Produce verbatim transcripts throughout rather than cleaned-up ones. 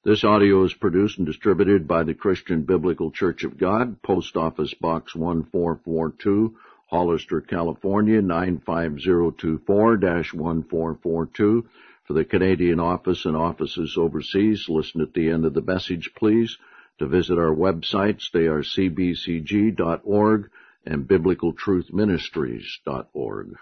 This audio is produced and distributed by the Christian Biblical Church of God, Post Office Box one four four two, Hollister, California, nine five zero two four dash one four four two. For the Canadian office and offices overseas, listen at the end of the message, please, to visit our websites. They are c b c g dot org and biblical truth ministries dot org.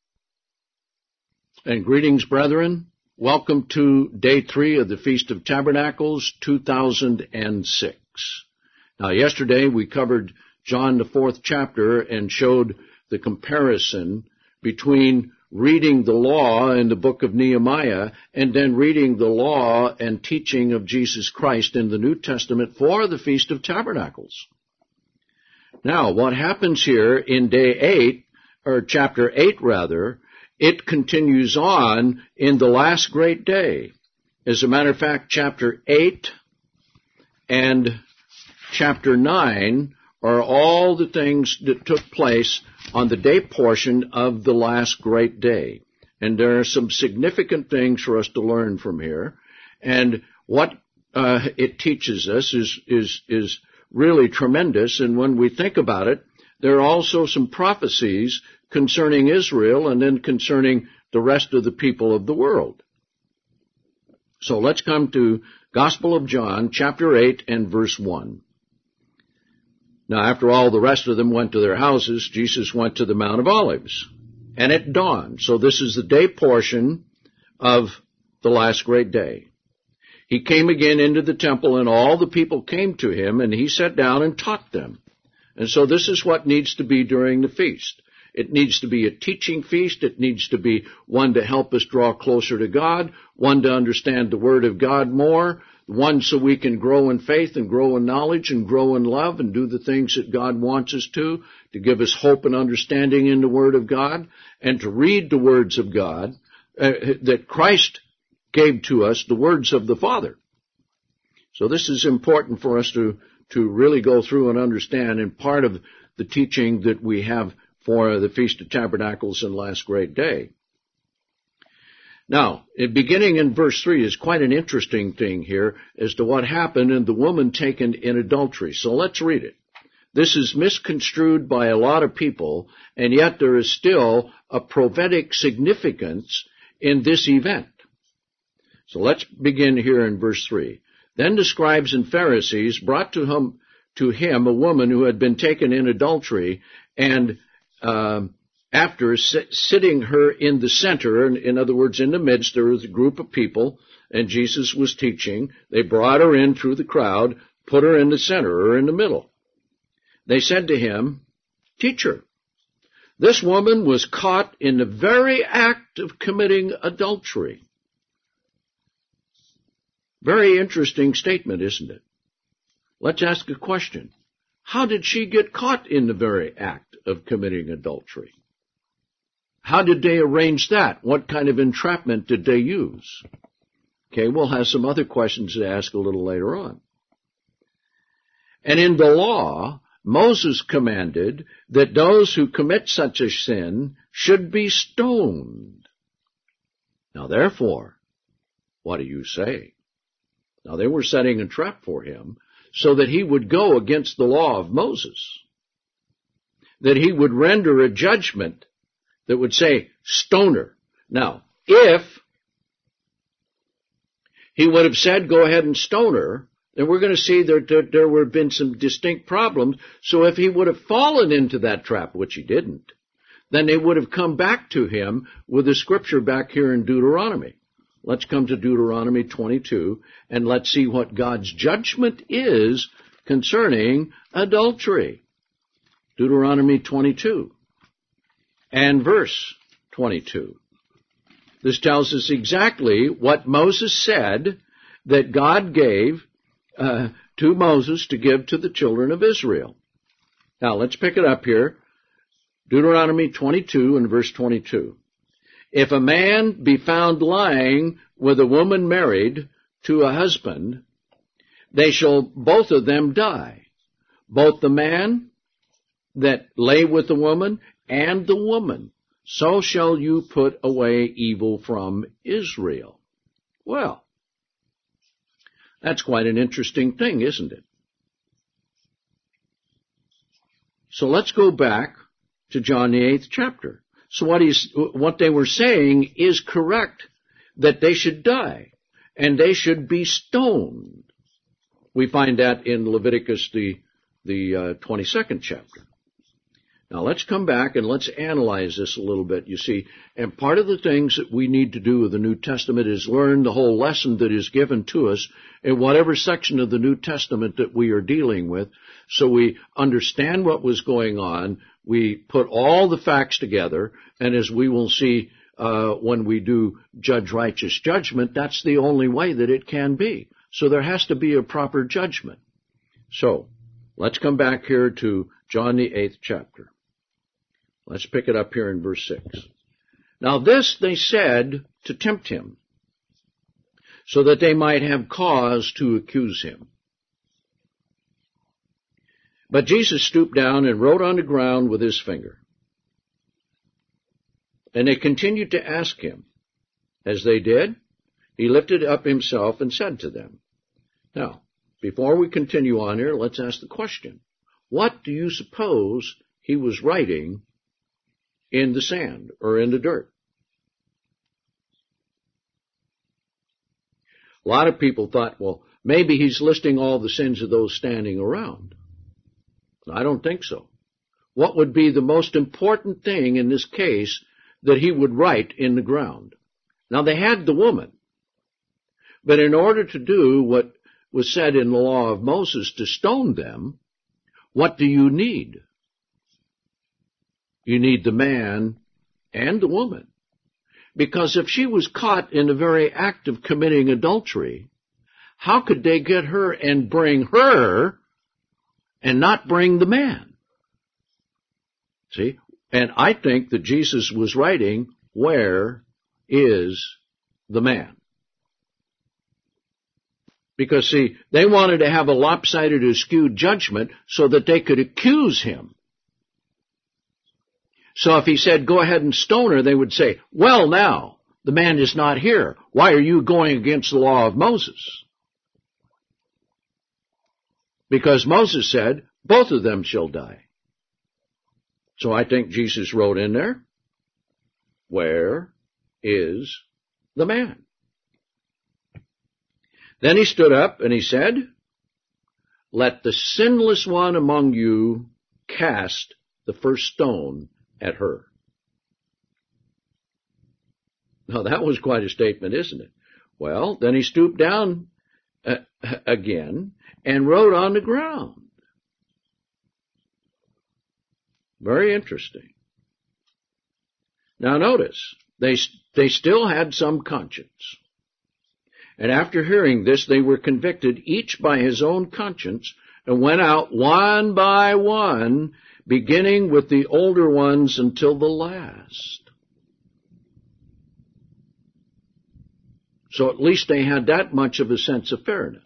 And greetings, brethren. Welcome to day three of the Feast of Tabernacles, two thousand six. Now, yesterday we covered John, the fourth chapter, and showed the comparison between reading the law in the book of Nehemiah and then reading the law and teaching of Jesus Christ in the New Testament for the Feast of Tabernacles. Now, what happens here in day eight, or chapter eight rather, it continues on in the last great day. As a matter of fact, chapter eight and chapter nine are all the things that took place on the day portion of the last great day. And there are some significant things for us to learn from here. And what uh, it teaches us is, is, is really tremendous. And when we think about it, there are also some prophecies concerning Israel and then concerning the rest of the people of the world. So let's come to Gospel of John, chapter eight and verse one. Now, after all the rest of them went to their houses, Jesus went to the Mount of Olives. And it dawned. So this is the day portion of the last great day. He came again into the temple, and all the people came to him, and he sat down and taught them. And so this is what needs to be during the feast. It needs to be a teaching feast. It needs to be one to help us draw closer to God, one to understand the Word of God more, one so we can grow in faith and grow in knowledge and grow in love and do the things that God wants us to, to give us hope and understanding in the Word of God, and to read the words of God uh, that Christ gave to us, the words of the Father. So this is important for us to, to really go through and understand, and part of the teaching that we have for the Feast of Tabernacles and last great day. Now, beginning in verse three is quite an interesting thing here as to what happened in the woman taken in adultery. So let's read it. This is misconstrued by a lot of people, and yet there is still a prophetic significance in this event. So let's begin here in verse three. Then the scribes and Pharisees brought to him, to him a woman who had been taken in adultery, and Uh, after sit, sitting her in the center, in, in other words, in the midst, there was a group of people, and Jesus was teaching. They brought her in through the crowd, put her in the center, or in the middle. They said to him, "Teacher, this woman was caught in the very act of committing adultery." Very interesting statement, isn't it? Let's ask a question. How did she get caught in the very act of committing adultery? How did they arrange that? What kind of entrapment did they use? Okay, we'll have some other questions to ask a little later on. And in the law, Moses commanded that those who commit such a sin should be stoned. Now therefore, what do you say? Now they were setting a trap for him so that he would go against the law of Moses, that he would render a judgment that would say, stone her. Now, if he would have said, go ahead and stone her, then we're going to see that there, there would have been some distinct problems. So if he would have fallen into that trap, which he didn't, then they would have come back to him with the scripture back here in Deuteronomy. Let's come to Deuteronomy twenty-two, and let's see what God's judgment is concerning adultery. Deuteronomy twenty-two and verse twenty-two. This tells us exactly what Moses said that God gave uh, to Moses to give to the children of Israel. Now, let's pick it up here. Deuteronomy twenty-two and verse twenty-two. If a man be found lying with a woman married to a husband, they shall both of them die, both the man that lay with the woman and the woman. So shall you put away evil from Israel. Well, That's quite an interesting thing, isn't it? So let's go back to John the eighth chapter. So what he's, what they were saying is correct, that they should die, and they should be stoned. We find that in Leviticus, the, the uh, twenty-second chapter. Now let's come back and let's analyze this a little bit, you see. And part of the things that we need to do with the New Testament is learn the whole lesson that is given to us in whatever section of the New Testament that we are dealing with, so we understand what was going on, we put all the facts together, and as we will see uh, when we do judge righteous judgment, that's the only way that it can be. So there has to be a proper judgment. So let's come back here to John the eighth chapter. Let's pick it up here in verse six. Now this they said to tempt him, so that they might have cause to accuse him. But Jesus stooped down and wrote on the ground with his finger. And they continued to ask him. As they did, he lifted up himself and said to them. Now, before we continue on here, let's ask the question. What do you suppose he was writing in the sand or in the dirt? A lot of people thought, well, maybe he's listing all the sins of those standing around. I don't think so. What would be the most important thing in this case that he would write in the ground? Now, they had the woman, but in order to do what was said in the law of Moses to stone them, what do you need? You need the man and the woman. Because if she was caught in the very act of committing adultery, how could they get her and bring her and not bring the man? See? And I think that Jesus was writing, where is the man? Because, see, they wanted to have a lopsided or skewed judgment so that they could accuse him. So if he said, go ahead and stone her, they would say, well, now, the man is not here. Why are you going against the law of Moses? Because Moses said, both of them shall die. So I think Jesus wrote in there, where is the man? Then he stood up and he said, let the sinless one among you cast the first stone at her. Now that was quite a statement, isn't it? Well, then he stooped down uh, again and wrote on the ground. Very interesting. Now notice, they, they still had some conscience. And after hearing this, they were convicted, each by his own conscience, and went out one by one, beginning with the older ones until the last. So at least they had that much of a sense of fairness.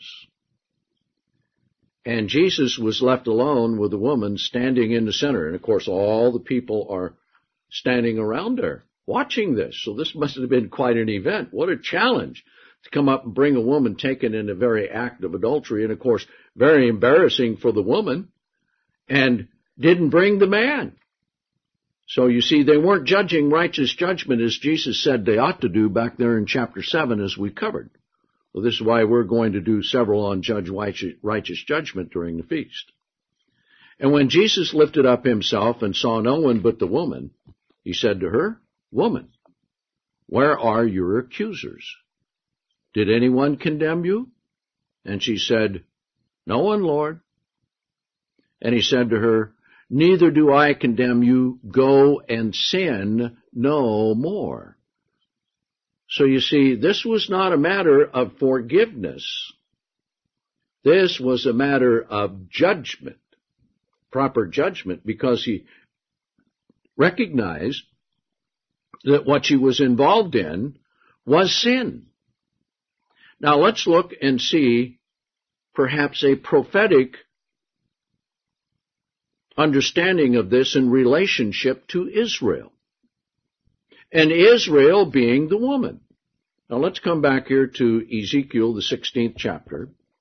And Jesus was left alone with the woman standing in the center. And of course, all the people are standing around her, watching this. So this must have been quite an event. What a challenge to come up and bring a woman taken in the very act of adultery. And of course, very embarrassing for the woman. And didn't bring the man. So you see, they weren't judging righteous judgment as Jesus said they ought to do back there in chapter seven as we covered. Well, this is why we're going to do several on judge righteous judgment during the feast. And when Jesus lifted up himself and saw no one but the woman, he said to her, woman, where are your accusers? Did anyone condemn you? And she said, no one, Lord. And he said to her, neither do I condemn you. Go and sin no more. So you see, this was not a matter of forgiveness. This was a matter of judgment, proper judgment, because he recognized that what she was involved in was sin. Now let's look and see perhaps a prophetic understanding of this in relationship to Israel. And Israel being the woman. Now let's come back here to Ezekiel, the sixteenth chapter.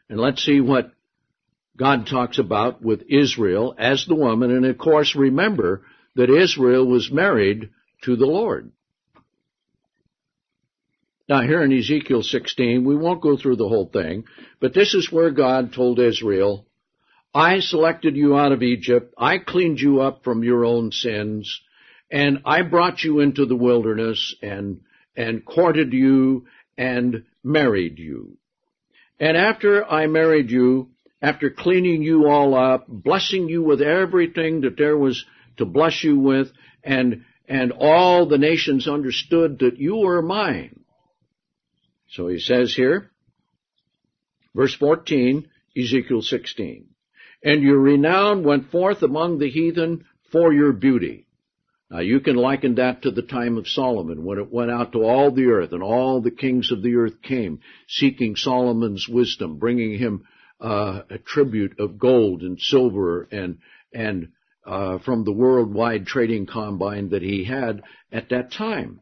And let's see what God talks about with Israel as the woman. And of course, remember that Israel was married to the Lord. Now here in Ezekiel sixteen, we won't go through the whole thing, but this is where God told Israel, I selected you out of Egypt, I cleaned you up from your own sins, and I brought you into the wilderness and, and courted you and married you. And after I married you, after cleaning you all up, blessing you with everything that there was to bless you with, and, and all the nations understood that you were mine. So he says here, verse fourteen, Ezekiel sixteen, and your renown went forth among the heathen for your beauty. Now you can liken that to the time of Solomon, when it went out to all the earth, and all the kings of the earth came, seeking Solomon's wisdom, bringing him uh, a tribute of gold and silver and, and uh, from the worldwide trading combine that he had at that time.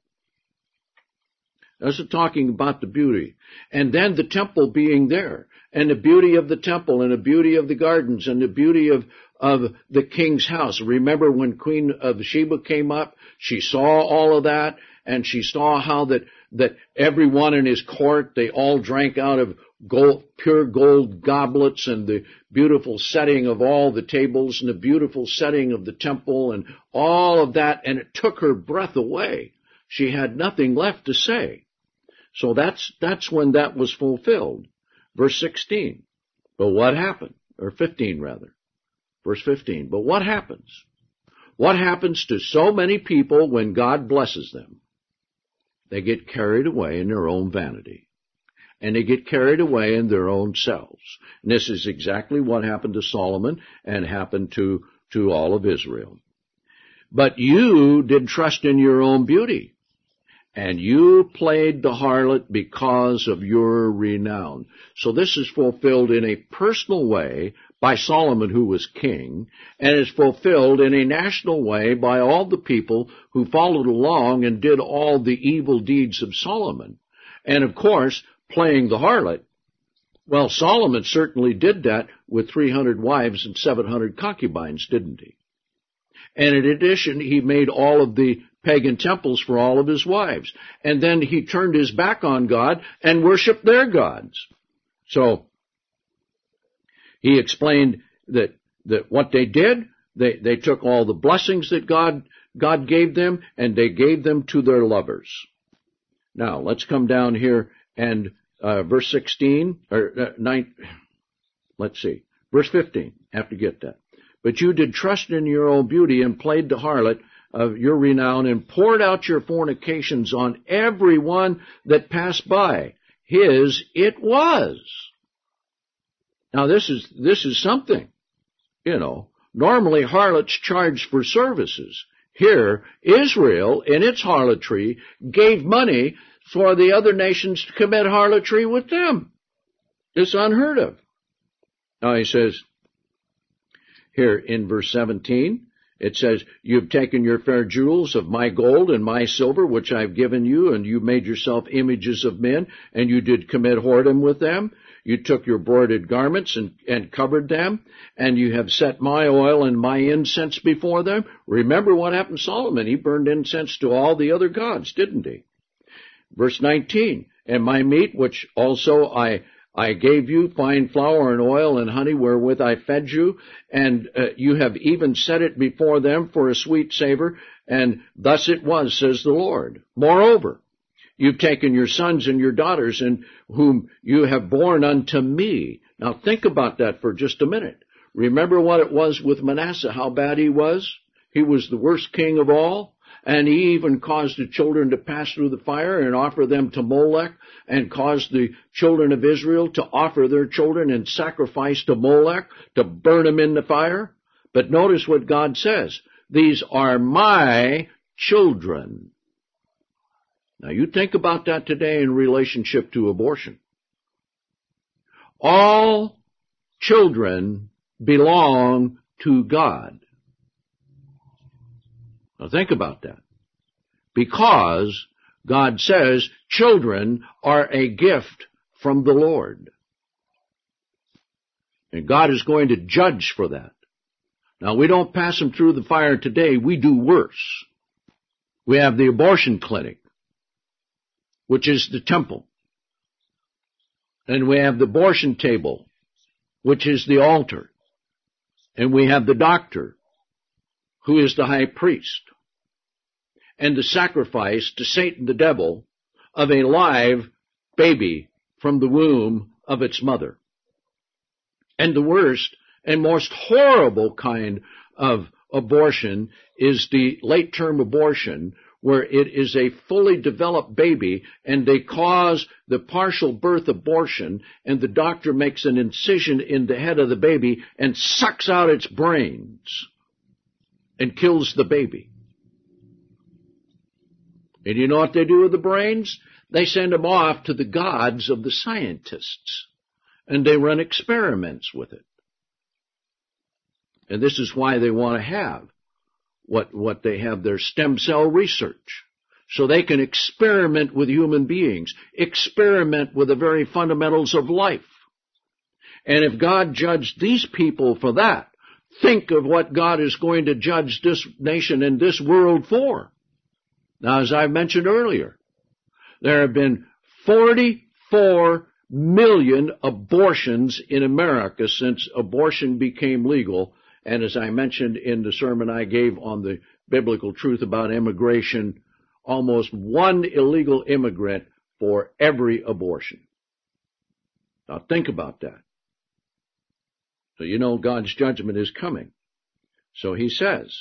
That's talking about the beauty. And then the temple being there, and the beauty of the temple, and the beauty of the gardens, and the beauty of, of the king's house. Remember when Queen of Sheba came up, she saw all of that, and she saw how that, that everyone in his court, they all drank out of gold, pure gold goblets, and the beautiful setting of all the tables, and the beautiful setting of the temple, and all of that, and it took her breath away. She had nothing left to say. So that's, that's when that was fulfilled. Verse sixteen. But what happened? Or fifteen rather. Verse fifteen. But what happens? What happens to so many people when God blesses them? They get carried away in their own vanity. And they get carried away in their own selves. And this is exactly what happened to Solomon and happened to, to all of Israel. But you did trust in your own beauty. And you played the harlot because of your renown. So this is fulfilled in a personal way by Solomon, who was king, and is fulfilled in a national way by all the people who followed along and did all the evil deeds of Solomon. And of course, playing the harlot, well, Solomon certainly did that with three hundred wives and seven hundred concubines, didn't he? And in addition, he made all of the pagan temples for all of his wives. And then he turned his back on God and worshiped their gods. So he explained that, that what they did, they, they took all the blessings that God, God gave them, and they gave them to their lovers. Now, let's come down here and uh, verse sixteen, or uh, nine, let's see, verse fifteen, have to get that. But you did trust in your own beauty and played the harlot of your renown and poured out your fornications on everyone that passed by. His it was. Now this is, this is something, you know. Normally harlots charge for services. Here, Israel, in its harlotry, gave money for the other nations to commit harlotry with them. It's unheard of. Now he says, here in verse seventeen, it says, you've taken your fair jewels of my gold and my silver, which I've given you, and you made yourself images of men, and you did commit whoredom with them. You took your broidered garments and, and covered them, and you have set my oil and my incense before them. Remember what happened to Solomon. He burned incense to all the other gods, didn't he? Verse nineteen, and my meat, which also I I gave you, fine flour and oil and honey wherewith I fed you, and uh, you have even set it before them for a sweet savor, and thus it was, says the Lord. Moreover, you've taken your sons and your daughters, and whom you have borne unto me. Now think about that for just a minute. Remember what it was with Manasseh, how bad he was? He was the worst king of all. And he even caused the children to pass through the fire and offer them to Molech, and caused the children of Israel to offer their children in sacrifice to Molech, to burn them in the fire. But notice what God says. These are my children. Now you think about that today in relationship to abortion. All children belong to God. Now think about that. Because God says children are a gift from the Lord. And God is going to judge for that. Now, we don't pass them through the fire today. We do worse. We have the abortion clinic, which is the temple. And we have the abortion table, which is the altar. And we have the doctor, who is the high priest. And the sacrifice to Satan the devil of a live baby from the womb of its mother. And the worst and most horrible kind of abortion is the late-term abortion, where it is a fully developed baby and they cause the partial birth abortion, and the doctor makes an incision in the head of the baby and sucks out its brains and kills the baby. And you know what they do with the brains? They send them off to the gods of the scientists, and they run experiments with it. And this is why they want to have what, what they have, their stem cell research, so they can experiment with human beings, experiment with the very fundamentals of life. And if God judged these people for that, think of what God is going to judge this nation and this world for. Now, as I mentioned earlier, there have been forty-four million abortions in America since abortion became legal. And as I mentioned in the sermon I gave on the biblical truth about immigration, almost one illegal immigrant for every abortion. Now think about that. So you know God's judgment is coming. So he says,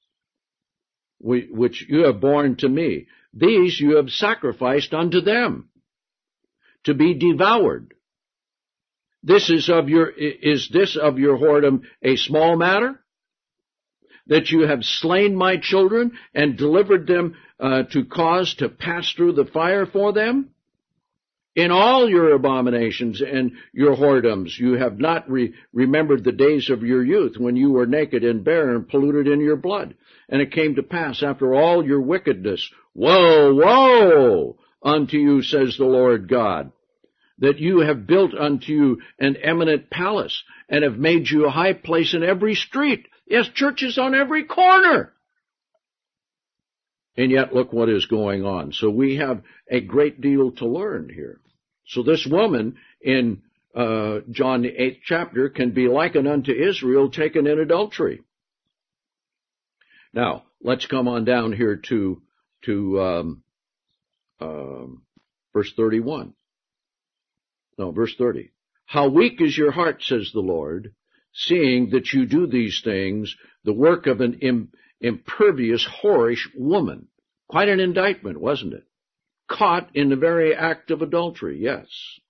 which you have borne to me, these you have sacrificed unto them, to be devoured. This is of your, is this of your whoredom a small matter? That you have slain my children and delivered them uh, to cause to pass through the fire for them? In all your abominations and your whoredoms, you have not re- remembered the days of your youth, when you were naked and bare and polluted in your blood. And it came to pass after all your wickedness, woe, woe unto you, says the Lord God, that you have built unto you an eminent palace, and have made you a high place in every street. Yes, churches on every corner. And yet look what is going on. So we have a great deal to learn here. So this woman in uh, John the eighth chapter can be likened unto Israel taken in adultery. Now, let's come on down here to, to um, um, verse thirty-one. No, verse thirty. How weak is your heart, says the Lord, seeing that you do these things, the work of an im- impervious, whorish woman. Quite an indictment, wasn't it? Caught in the very act of adultery, yes.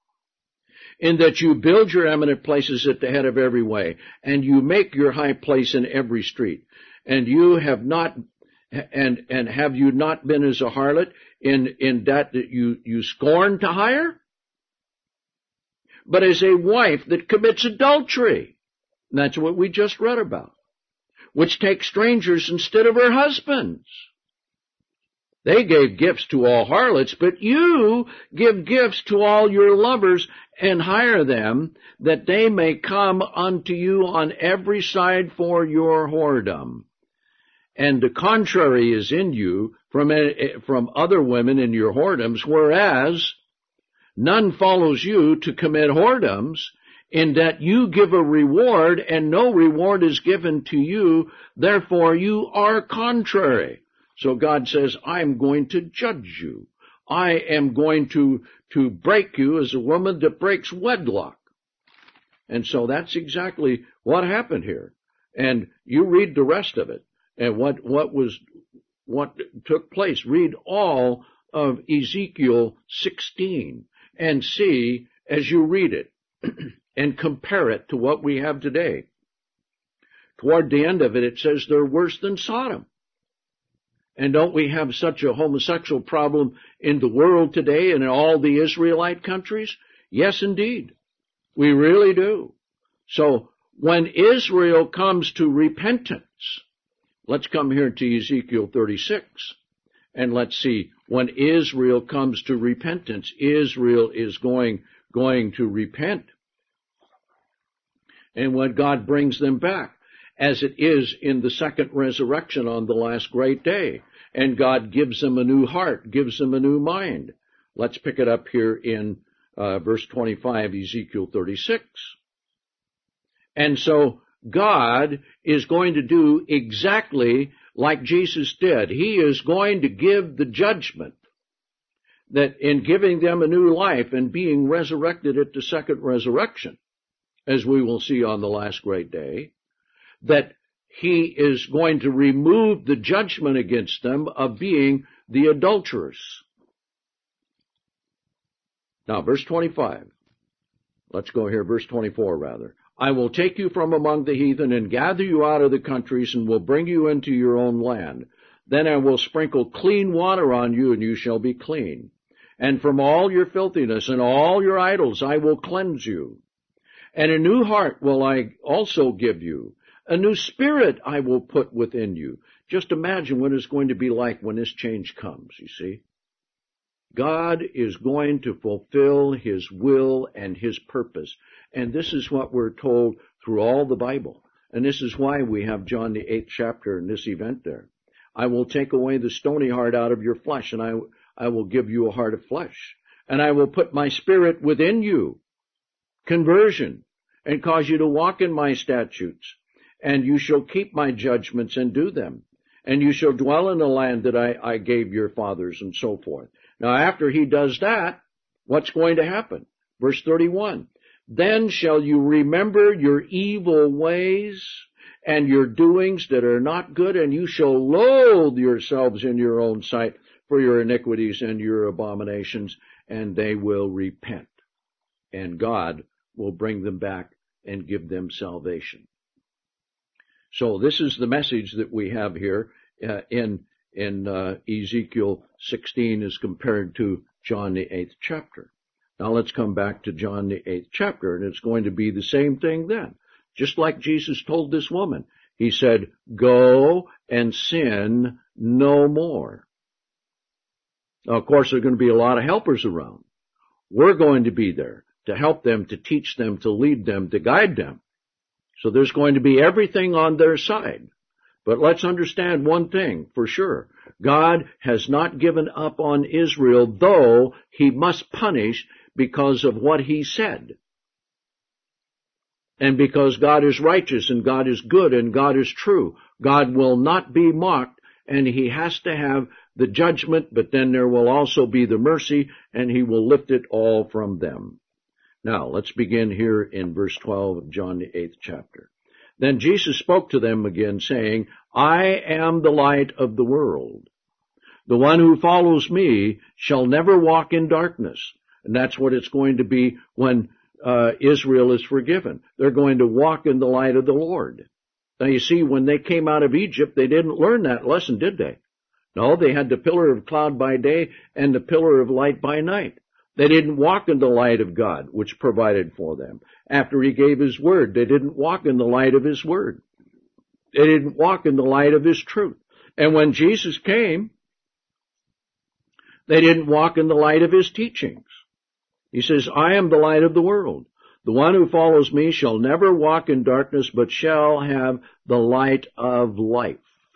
In that you build your eminent places at the head of every way, and you make your high place in every street. And you have not, and, and have you not been as a harlot in, in that that you, you scorn to hire? But as a wife that commits adultery. And that's what we just read about. Which takes strangers instead of her husbands. They gave gifts to all harlots, but you give gifts to all your lovers and hire them, that they may come unto you on every side for your whoredom. And the contrary is in you from, from other women in your whoredoms, whereas none follows you to commit whoredoms, in that you give a reward, and no reward is given to you, therefore you are contrary. So God says, I'm going to judge you. I am going to, to break you as a woman that breaks wedlock. And so that's exactly what happened here. And you read the rest of it, and what, what was, what took place. Read all of Ezekiel sixteen. And see, as you read it, and compare it to what we have today. Toward the end of it, it says they're worse than Sodom. And don't we have such a homosexual problem in the world today and in all the Israelite countries? Yes, indeed. We really do. So, when Israel comes to repentance, let's come here to Ezekiel thirty-six, and let's see, when Israel comes to repentance, Israel is going, going to repent. and when God brings them back, as it is in the second resurrection on the last great day. And God gives them a new heart, gives them a new mind. Let's pick it up here in uh, verse twenty-five, Ezekiel thirty-six. And so God is going to do exactly like Jesus did. He is going to give the judgment that in giving them a new life and being resurrected at the second resurrection, as we will see on the last great day, that he is going to remove the judgment against them of being the adulterers. Now, verse twenty-five. Let's go here, verse twenty-four rather. I will take you from among the heathen and gather you out of the countries and will bring you into your own land. Then I will sprinkle clean water on you and you shall be clean. And from all your filthiness and all your idols I will cleanse you. And a new heart will I also give you. A new spirit I will put within you. Just imagine what it's going to be like when this change comes, you see. God is going to fulfill his will and his purpose. And this is what we're told through all the Bible. And this is why we have John the eighth chapter and this event there. I will take away the stony heart out of your flesh, and I, I will give you a heart of flesh. And I will put my spirit within you, conversion, and cause you to walk in my statutes. And you shall keep my judgments and do them. And you shall dwell in the land that I, I gave your fathers, and so forth. Now, after he does that, what's going to happen? Verse thirty-one. Then shall you remember your evil ways and your doings that are not good, and you shall loathe yourselves in your own sight for your iniquities and your abominations, and they will repent. And God will bring them back and give them salvation. So this is the message that we have here uh, in in uh, Ezekiel sixteen as compared to John the eighth chapter. Now let's come back to John the eighth chapter, and it's going to be the same thing then. Just like Jesus told this woman. He said, go and sin no more. Now, of course, there are going to be a lot of helpers around. We're going to be there to help them, to teach them, to lead them, to guide them. So there's going to be everything on their side. But let's understand one thing for sure. God has not given up on Israel, though he must punish because of what he said. And because God is righteous and God is good and God is true. God will not be mocked, and he has to have the judgment, but then there will also be the mercy, and he will lift it all from them. Now, let's begin here in verse twelve of John the eighth chapter. Then Jesus spoke to them again, saying, I am the light of the world. The one who follows me shall never walk in darkness. And that's what it's going to be when uh, Israel is forgiven. They're going to walk in the light of the Lord. Now, you see, when they came out of Egypt, they didn't learn that lesson, did they? No, they had the pillar of cloud by day and the pillar of light by night. They didn't walk in the light of God, which provided for them. After he gave his word, they didn't walk in the light of his word. They didn't walk in the light of his truth. And when Jesus came, they didn't walk in the light of his teachings. He says, I am the light of the world. The one who follows me shall never walk in darkness, but shall have the light of life.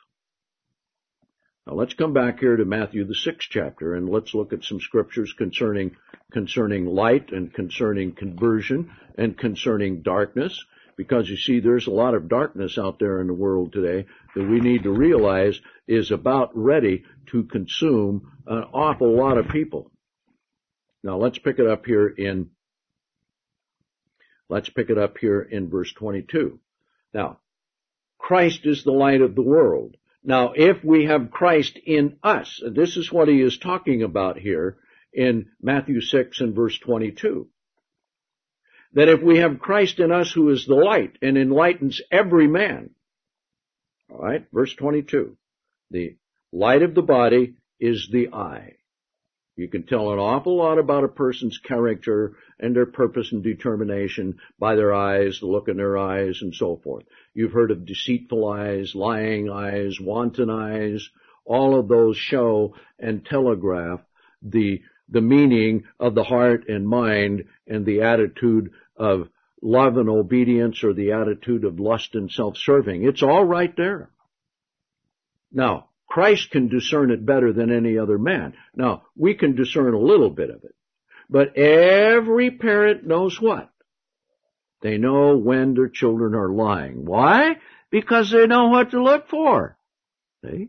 Now let's come back here to Matthew the sixth chapter, and let's look at some scriptures concerning concerning light and concerning conversion and concerning darkness, because you see there's a lot of darkness out there in the world today that we need to realize is about ready to consume an awful lot of people. Now let's pick it up here in let's pick it up here in verse twenty-two. Now, Christ is the light of the world. Now, if we have Christ in us, and this is what he is talking about here in Matthew six and verse twenty-two, that if we have Christ in us who is the light and enlightens every man, all right, verse twenty-two, the light of the body is the eye. You can tell an awful lot about a person's character and their purpose and determination by their eyes, the look in their eyes, and so forth. You've heard of deceitful eyes, lying eyes, wanton eyes. All of those show and telegraph the the meaning of the heart and mind and the attitude of love and obedience or the attitude of lust and self-serving. It's all right there. Now, Christ can discern it better than any other man. Now, we can discern a little bit of it. But every parent knows what? They know when their children are lying. Why? Because they know what to look for. See?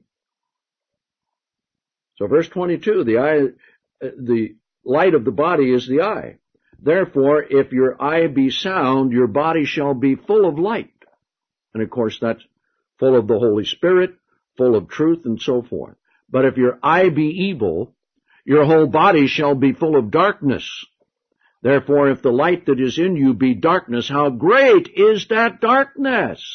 So verse twenty-two, the eye, the light of the body is the eye. Therefore, if your eye be sound, your body shall be full of light. And of course, that's full of the Holy Spirit, full of truth, and so forth. But if your eye be evil, your whole body shall be full of darkness. Therefore, if the light that is in you be darkness, how great is that darkness?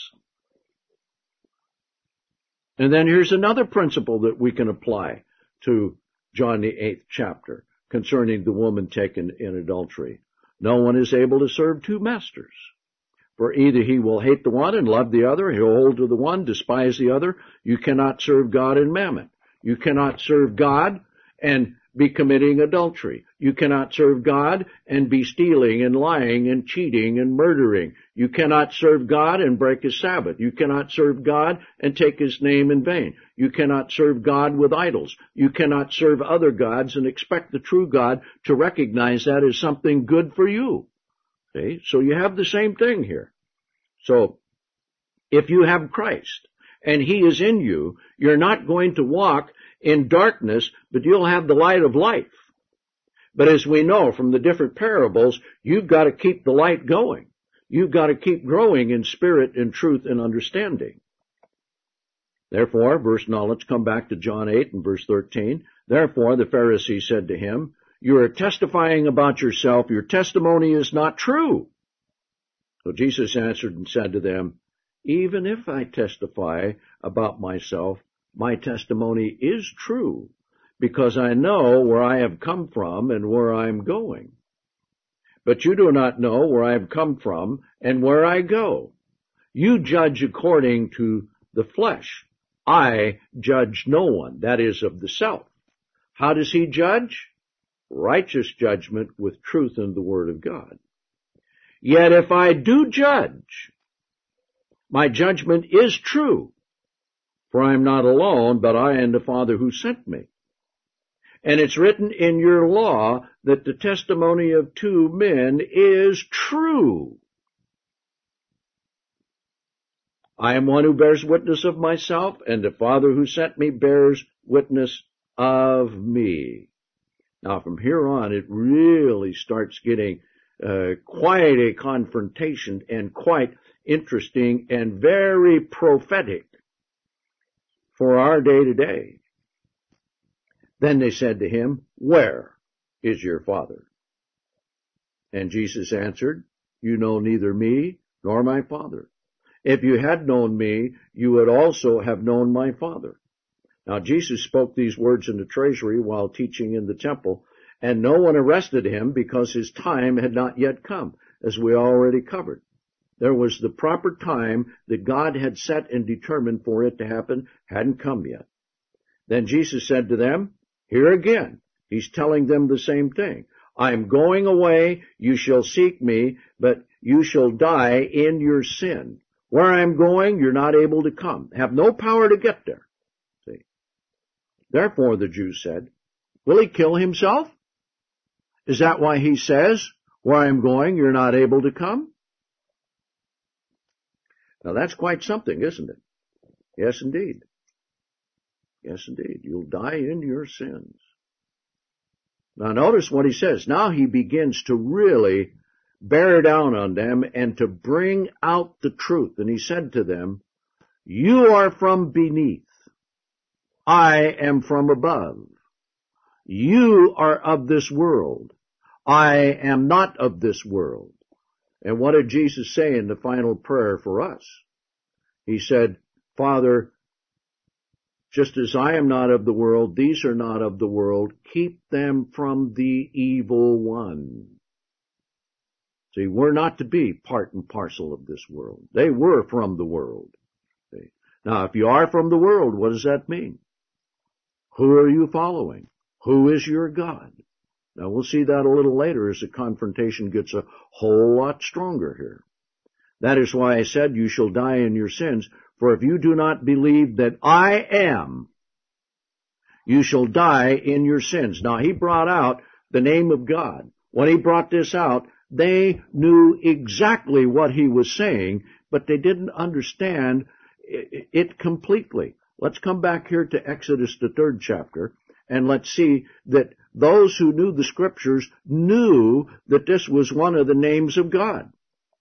And then here's another principle that we can apply to John the eighth chapter concerning the woman taken in adultery. No one is able to serve two masters. For either he will hate the one and love the other, he'll hold to the one, despise the other. You cannot serve God and mammon. You cannot serve God and be committing adultery. You cannot serve God and be stealing and lying and cheating and murdering. You cannot serve God and break his Sabbath. You cannot serve God and take his name in vain. You cannot serve God with idols. You cannot serve other gods and expect the true God to recognize that as something good for you. See? So you have the same thing here. So if you have Christ and he is in you, you're not going to walk in darkness, but you'll have the light of life. But as we know from the different parables, you've got to keep the light going. You've got to keep growing in spirit and truth and understanding. Therefore, verse now let's come back to John eight and verse thirteen. Therefore the Pharisee said to him, you are testifying about yourself. Your testimony is not true. So Jesus answered and said to them, even if I testify about myself, my testimony is true, because I know where I have come from and where I am going. But you do not know where I have come from and where I go. You judge according to the flesh. I judge no one, that is, of the self. How does he judge? Righteous judgment with truth in the Word of God. Yet if I do judge, my judgment is true, for I am not alone, but I and the Father who sent me. And it's written in your law that the testimony of two men is true. I am one who bears witness of myself, and the Father who sent me bears witness of me. Now from here on, it really starts getting uh, quite a confrontation and quite interesting and very prophetic for our day to day. Then they said to him, where is your Father? And Jesus answered, you know neither me nor my Father. If you had known me, you would also have known my Father. Now Jesus spoke these words in the treasury while teaching in the temple, and no one arrested him because his time had not yet come, as we already covered. There was the proper time that God had set and determined for it to happen, hadn't come yet. Then Jesus said to them, here again, he's telling them the same thing. I am going away, you shall seek me, but you shall die in your sin. Where I am going, you're not able to come. Have no power to get there. See? Therefore, the Jews said, will he kill himself? Is that why he says, where I am going, you're not able to come? Now that's quite something, isn't it? Yes, indeed. Yes, indeed. You'll die in your sins. Now notice what he says. Now he begins to really bear down on them and to bring out the truth. And he said to them, you are from beneath. I am from above. You are of this world. I am not of this world. And what did Jesus say in the final prayer for us? He said, Father, just as I am not of the world, these are not of the world. Keep them from the evil one. See, we're not to be part and parcel of this world. They were from the world. See? Now, if you are from the world, what does that mean? Who are you following? Who is your God? Now we'll see that a little later as the confrontation gets a whole lot stronger here. That is why I said you shall die in your sins, for if you do not believe that I am, you shall die in your sins. Now he brought out the name of God. When he brought this out, they knew exactly what he was saying, but they didn't understand it completely. Let's come back here to Exodus, the third chapter, and let's see that those who knew the scriptures knew that this was one of the names of God.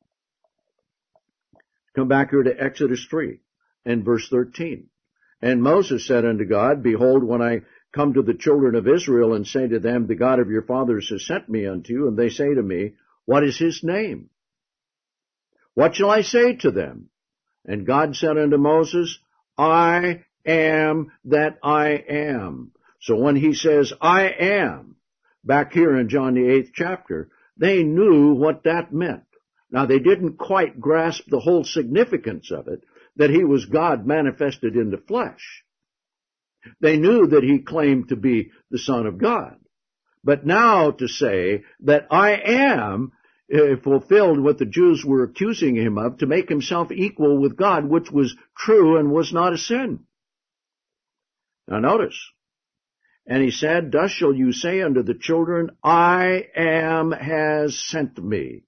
Come back here to Exodus three and verse thirteen. And Moses said unto God, Behold, when I come to the children of Israel and say to them, The God of your fathers has sent me unto you, and they say to me, What is his name? What shall I say to them? And God said unto Moses, I am that I am. So when he says, I am, back here in John the eighth chapter, they knew what that meant. Now they didn't quite grasp the whole significance of it, that he was God manifested in the flesh. They knew that he claimed to be the Son of God. But now to say that I am uh, fulfilled what the Jews were accusing him of, to make himself equal with God, which was true and was not a sin. Now notice, and he said, Thus shall you say unto the children, I am has sent me.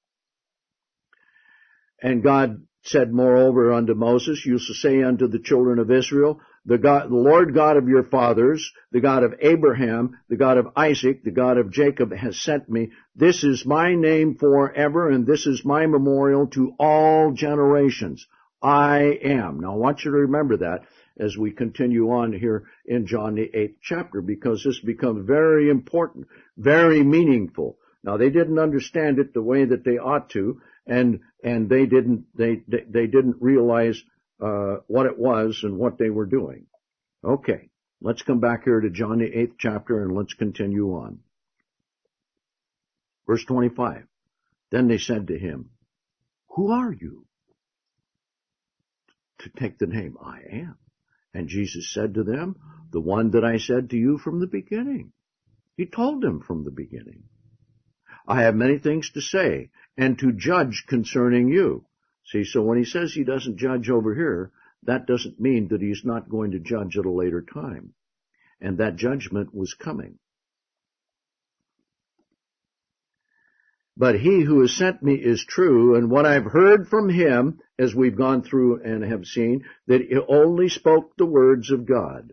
And God said moreover unto Moses, You shall say unto the children of Israel, the, God, the Lord God of your fathers, the God of Abraham, the God of Isaac, the God of Jacob has sent me. This is my name forever, and this is my memorial to all generations. I am. Now I want you to remember that as we continue on here in John the eighth chapter, because this becomes very important, very meaningful. Now they didn't understand it the way that they ought to, and and they didn't they they, they didn't realize uh what it was and what they were doing. Okay, let's come back here to John the eighth chapter and let's continue on. Verse twenty-five. Then they said to him, Who are you? To take the name, I am. And Jesus said to them, The one that I said to you from the beginning. He told them from the beginning. I have many things to say and to judge concerning you. See, so when he says he doesn't judge over here, that doesn't mean that he's not going to judge at a later time. And that judgment was coming. But he who has sent me is true, and what I've heard from him, as we've gone through and have seen, that he only spoke the words of God.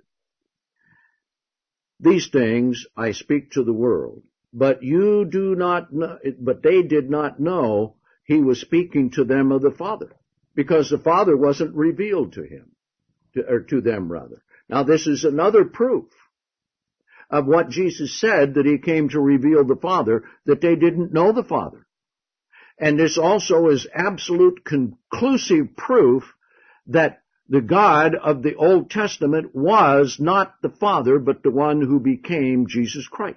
These things I speak to the world, but you do not know, but they did not know he was speaking to them of the Father, because the Father wasn't revealed to him, to, or to them rather. Now this is another proof of what Jesus said, that he came to reveal the Father, that they didn't know the Father. And this also is absolute conclusive proof that the God of the Old Testament was not the Father, but the one who became Jesus Christ.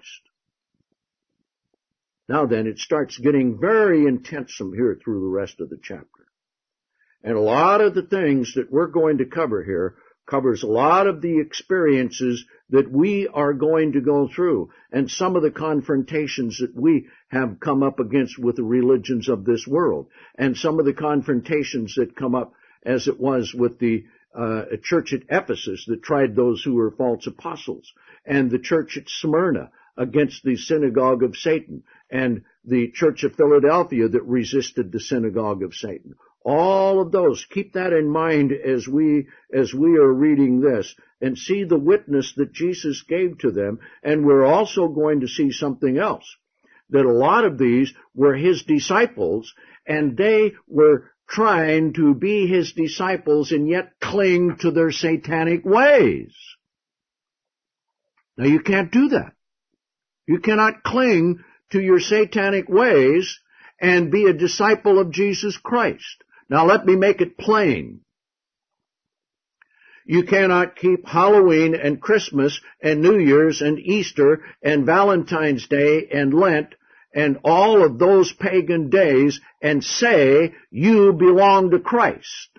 Now then, it starts getting very intense from here through the rest of the chapter. And a lot of the things that we're going to cover here covers a lot of the experiences that we are going to go through, and some of the confrontations that we have come up against with the religions of this world, and some of the confrontations that come up as it was with the uh, church at Ephesus that tried those who were false apostles, and the church at Smyrna against the synagogue of Satan, and the church of Philadelphia that resisted the synagogue of Satan. All of those, keep that in mind as we, as we are reading this, and see the witness that Jesus gave to them. And we're also going to see something else, that a lot of these were his disciples, and they were trying to be his disciples and yet cling to their satanic ways. Now you can't do that. You cannot cling to your satanic ways and be a disciple of Jesus Christ. Now let me make it plain. You cannot keep Halloween and Christmas and New Year's and Easter and Valentine's Day and Lent and all of those pagan days and say you belong to Christ.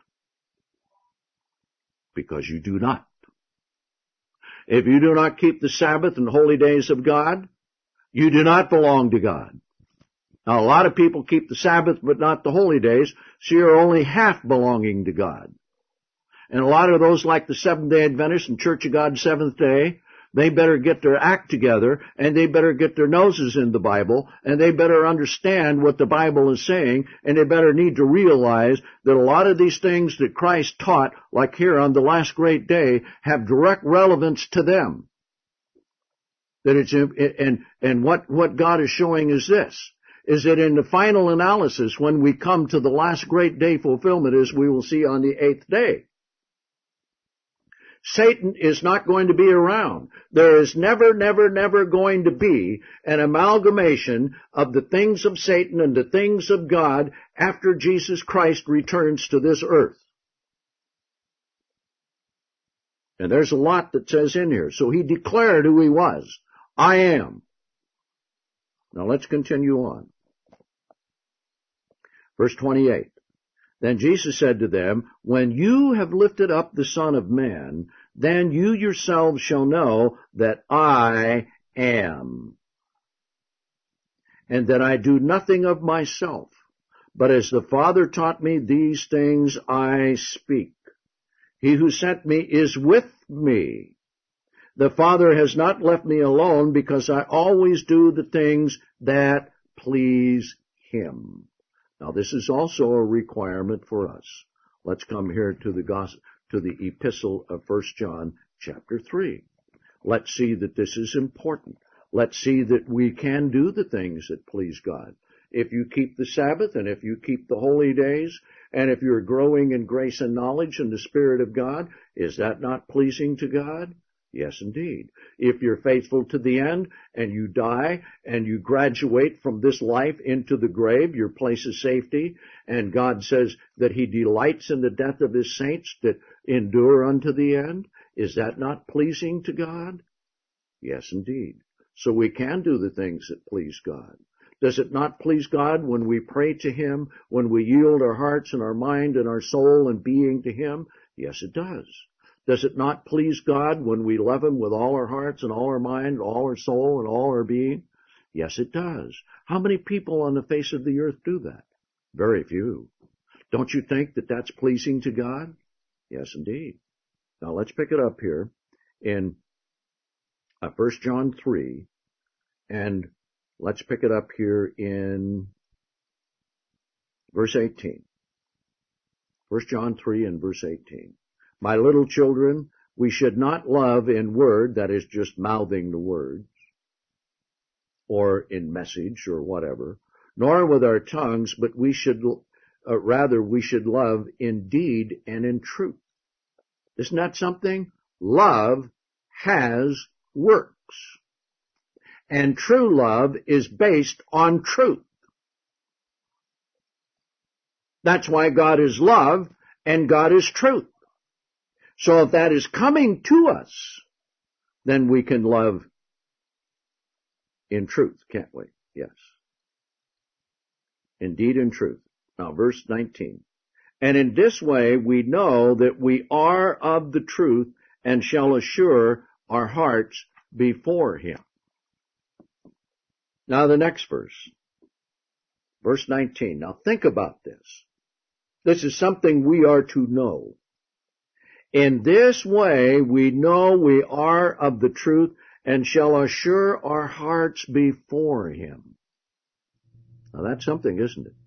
Because you do not. If you do not keep the Sabbath and holy days of God, You do not belong to God. Now, a lot of people keep the Sabbath but not the holy days, so you're only half belonging to God. And a lot of those, like the Seventh-day Adventists and Church of God Seventh Day, they better get their act together, and they better get their noses in the Bible, and they better understand what the Bible is saying, and they better need to realize that a lot of these things that Christ taught, like here on the last great day, have direct relevance to them. That it's, and, and what, what God is showing is this, is that in the final analysis, when we come to the last great day fulfillment, as we will see on the eighth day, Satan is not going to be around. There is never, never, never going to be an amalgamation of the things of Satan and the things of God after Jesus Christ returns to this earth. And there's a lot that says in here. So he declared who he was. I am. Now let's continue on. Verse twenty-eight. Then Jesus said to them, when you have lifted up the Son of Man, then you yourselves shall know that I am, and that I do nothing of myself, but as the Father taught me, these things I speak. He who sent me is with me. The Father has not left me alone, because I always do the things that please him. Now, this is also a requirement for us. Let's come here to the gospel, to the epistle of First John chapter three. Let's see that this is important. Let's see that we can do the things that please God. If you keep the Sabbath, and if you keep the holy days, and if you're growing in grace and knowledge in the Spirit of God, is that not pleasing to God? Yes, indeed. If you're faithful to the end, and you die, and you graduate from this life into the grave, your place of safety, and God says that he delights in the death of his saints that endure unto the end, is that not pleasing to God? Yes, indeed. So we can do the things that please God. Does it not please God when we pray to him, when we yield our hearts and our mind and our soul and being to him? Yes, it does. Does it not please God when we love him with all our hearts and all our mind, all our soul and all our being? Yes, it does. How many people on the face of the earth do that? Very few. Don't you think that that's pleasing to God? Yes, indeed. Now let's pick it up here in uh, First John three, and let's pick it up here in verse eighteen. First John three and verse eighteen. My little children, we should not love in word, that is just mouthing the words, or in message or whatever, nor with our tongues, but we should, uh, rather we should love in deed and in truth. Isn't that something? Love has works. And true love is based on truth. That's why God is love and God is truth. So if that is coming to us, then we can love in truth, can't we? Yes. Indeed, in truth. Now, verse nineteen. And in this way we know that we are of the truth and shall assure our hearts before him. Now the next verse. Verse nineteen. Now think about this. This is something we are to know. In this way we know we are of the truth and shall assure our hearts before him. Now that's something, isn't it?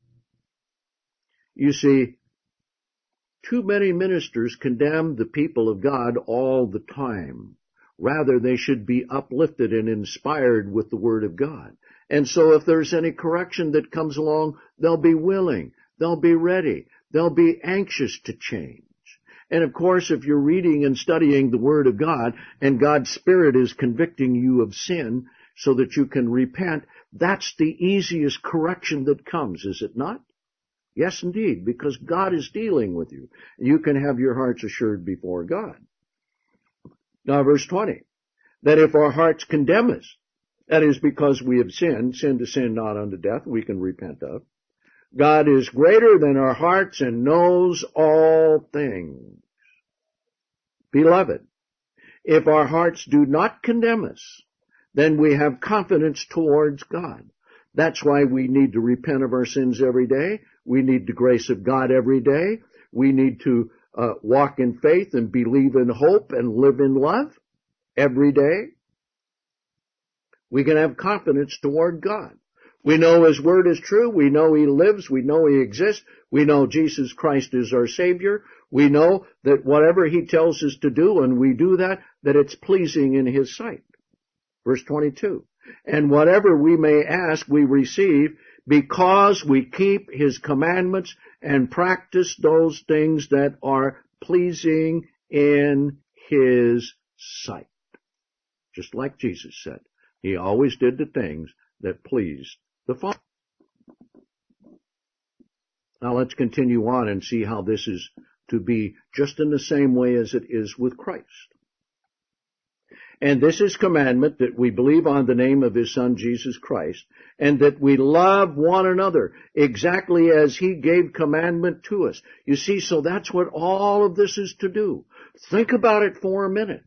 You see, too many ministers condemn the people of God all the time. Rather, they should be uplifted and inspired with the Word of God. And so if there's any correction that comes along, they'll be willing, they'll be ready, they'll be anxious to change. And of course, if you're reading and studying the Word of God, and God's Spirit is convicting you of sin so that you can repent, that's the easiest correction that comes, is it not? Yes, indeed, because God is dealing with you. You can have your hearts assured before God. Now, verse twenty, that if our hearts condemn us, that is because we have sinned, sin to sin not unto death, we can repent of. God is greater than our hearts and knows all things. Beloved, if our hearts do not condemn us, then we have confidence towards God. That's why we need to repent of our sins every day. We need the grace of God every day. We need to uh, walk in faith and believe in hope and live in love every day. We can have confidence toward God. We know His Word is true. We know He lives. We know He exists. We know Jesus Christ is our Savior. We know that whatever He tells us to do, and we do that, that it's pleasing in His sight. Verse twenty-two. And whatever we may ask, we receive, because we keep His commandments and practice those things that are pleasing in His sight. Just like Jesus said. He always did the things that pleased the Father. Now let's continue on and see how this is to be just in the same way as it is with Christ. And this is commandment, that we believe on the name of His Son, Jesus Christ, and that we love one another exactly as He gave commandment to us. You see, so that's what all of this is to do. Think about it for a minute.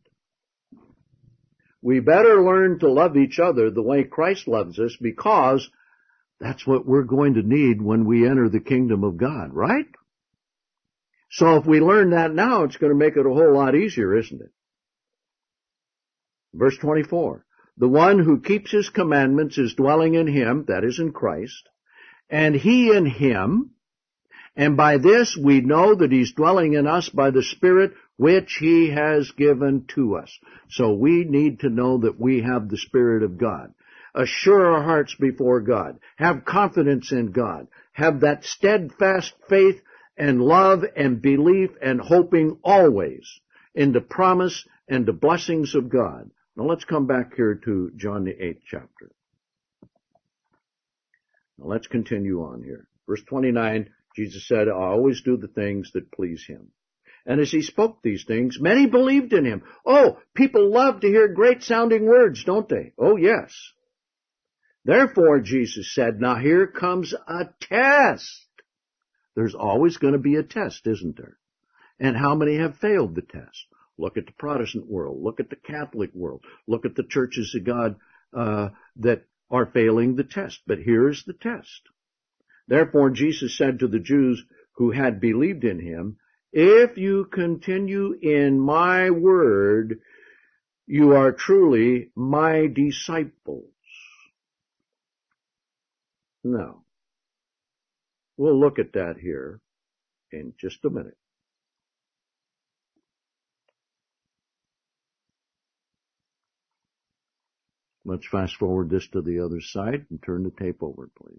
We better learn to love each other the way Christ loves us, because that's what we're going to need when we enter the kingdom of God, right? So if we learn that now, it's going to make it a whole lot easier, isn't it? Verse twenty-four, the one who keeps His commandments is dwelling in Him, that is in Christ, and He in Him, and by this we know that He's dwelling in us by the Spirit which He has given to us. So we need to know that we have the Spirit of God. Assure our hearts before God. Have confidence in God. Have that steadfast faith and love and belief and hoping always in the promise and the blessings of God. Now let's come back here to John the eighth chapter. Now let's continue on here. Verse twenty-nine, Jesus said, I always do the things that please Him. And as He spoke these things, many believed in Him. Oh, people love to hear great sounding words, don't they? Oh, yes. Therefore, Jesus said, now here comes a test. There's always going to be a test, isn't there? And how many have failed the test? Look at the Protestant world. Look at the Catholic world. Look at the churches of God uh, that are failing the test. But here's the test. Therefore, Jesus said to the Jews who had believed in Him, if you continue in my word, you are truly my disciples. Now, we'll look at that here in just a minute. Let's fast forward this to the other side and turn the tape over, please.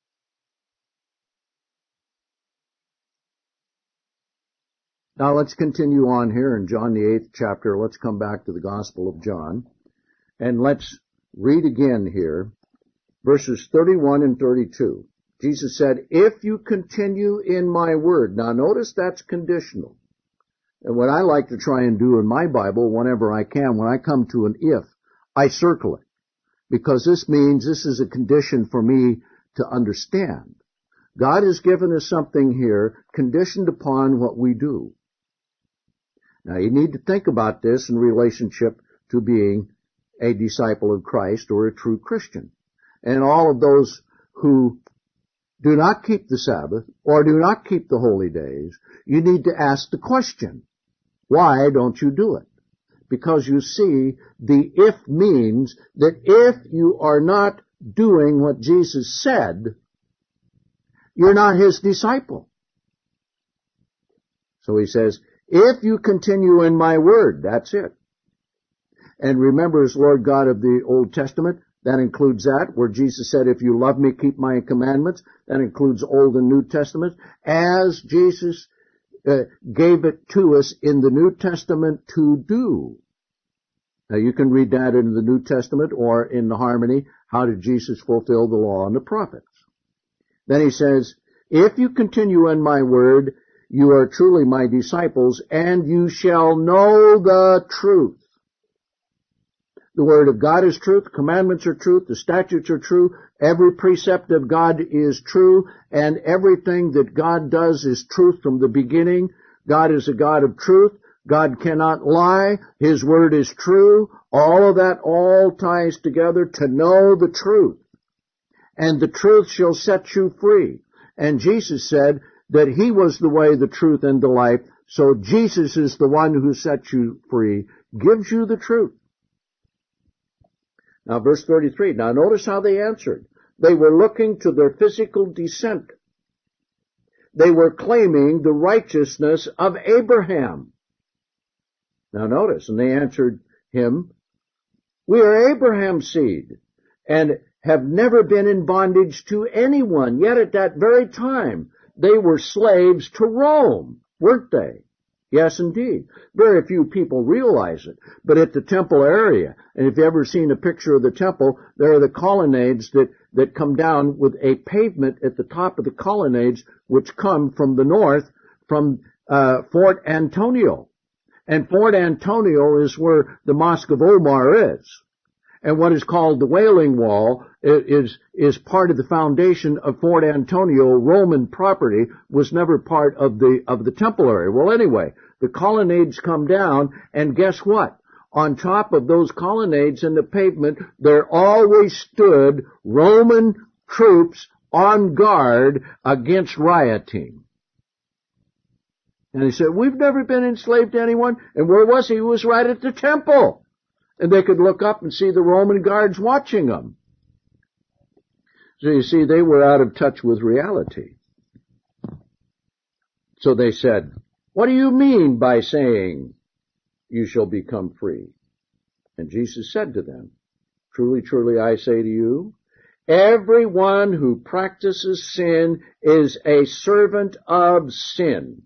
Now let's continue on here in John the eighth chapter. Let's come back to the Gospel of John. And let's read again here, verses thirty-one and thirty-two. Jesus said, if you continue in my word. Now notice that's conditional. And what I like to try and do in my Bible, whenever I can, when I come to an if, I circle it. Because this means this is a condition for me to understand. God has given us something here conditioned upon what we do. Now you need to think about this in relationship to being a disciple of Christ or a true Christian. And all of those who do not keep the Sabbath or do not keep the holy days, you need to ask the question, why don't you do it? Because you see, the if means that if you are not doing what Jesus said, you're not His disciple. So He says, if you continue in my word, that's it. And remember, as Lord God of the Old Testament, that includes that, where Jesus said, if you love me, keep my commandments. That includes Old and New Testament. As Jesus uh, gave it to us in the New Testament to do. Now you can read that in the New Testament or in the Harmony, how did Jesus fulfill the law and the prophets. Then He says, if you continue in my word, you are truly my disciples, and you shall know the truth. The word of God is truth, the commandments are truth, the statutes are true, every precept of God is true, and everything that God does is truth from the beginning. God is a God of truth. God cannot lie. His word is true. All of that all ties together to know the truth. And the truth shall set you free. And Jesus said that He was the way, the truth, and the life. So Jesus is the one who sets you free, gives you the truth. Now verse thirty-three. Now notice how they answered. They were looking to their physical descent. They were claiming the righteousness of Abraham. Now notice, and they answered him, we are Abraham's seed, and have never been in bondage to anyone. Yet at that very time, they were slaves to Rome, weren't they? Yes, indeed. Very few people realize it. But at the temple area, and if you've ever seen a picture of the temple, there are the colonnades that, that come down with a pavement at the top of the colonnades, which come from the north, from uh, Fort Antonio. And Fort Antonio is where the Mosque of Omar is. And what is called the Wailing Wall is, is part of the foundation of Fort Antonio. Roman property was never part of the, of the temple area. Well, anyway, the colonnades come down, and guess what? On top of those colonnades in the pavement, there always stood Roman troops on guard against rioting. And he said, we've never been enslaved to anyone. And where was he? He was right at the temple. And they could look up and see the Roman guards watching them. So you see, they were out of touch with reality. So they said, what do you mean by saying you shall become free? And Jesus said to them, truly, truly, I say to you, everyone who practices sin is a servant of sin.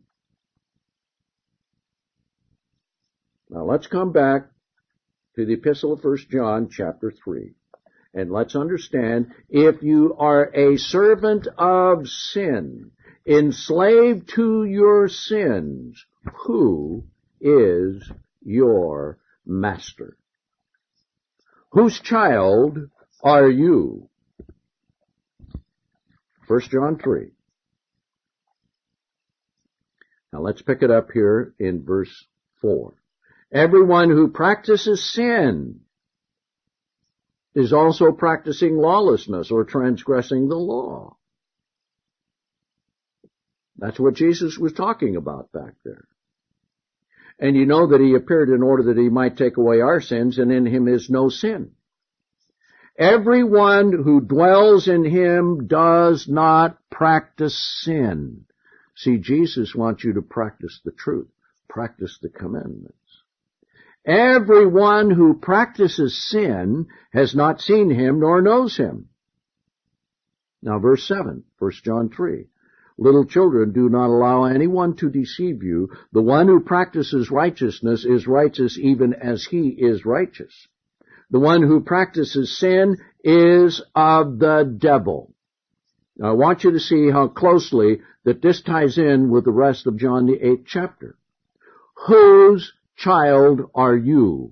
Now let's come back to the Epistle of First John, chapter three. And let's understand, if you are a servant of sin, enslaved to your sins, who is your master? Whose child are you? First John three. Now let's pick it up here in verse four. Everyone who practices sin is also practicing lawlessness or transgressing the law. That's what Jesus was talking about back there. And you know that He appeared in order that He might take away our sins, and in Him is no sin. Everyone who dwells in Him does not practice sin. See, Jesus wants you to practice the truth, practice the commandments. Everyone who practices sin has not seen Him nor knows Him. Now verse seven, First John three. Little children, do not allow anyone to deceive you. The one who practices righteousness is righteous even as He is righteous. The one who practices sin is of the devil. Now I want you to see how closely that this ties in with the rest of John the eighth chapter. Whose child are you?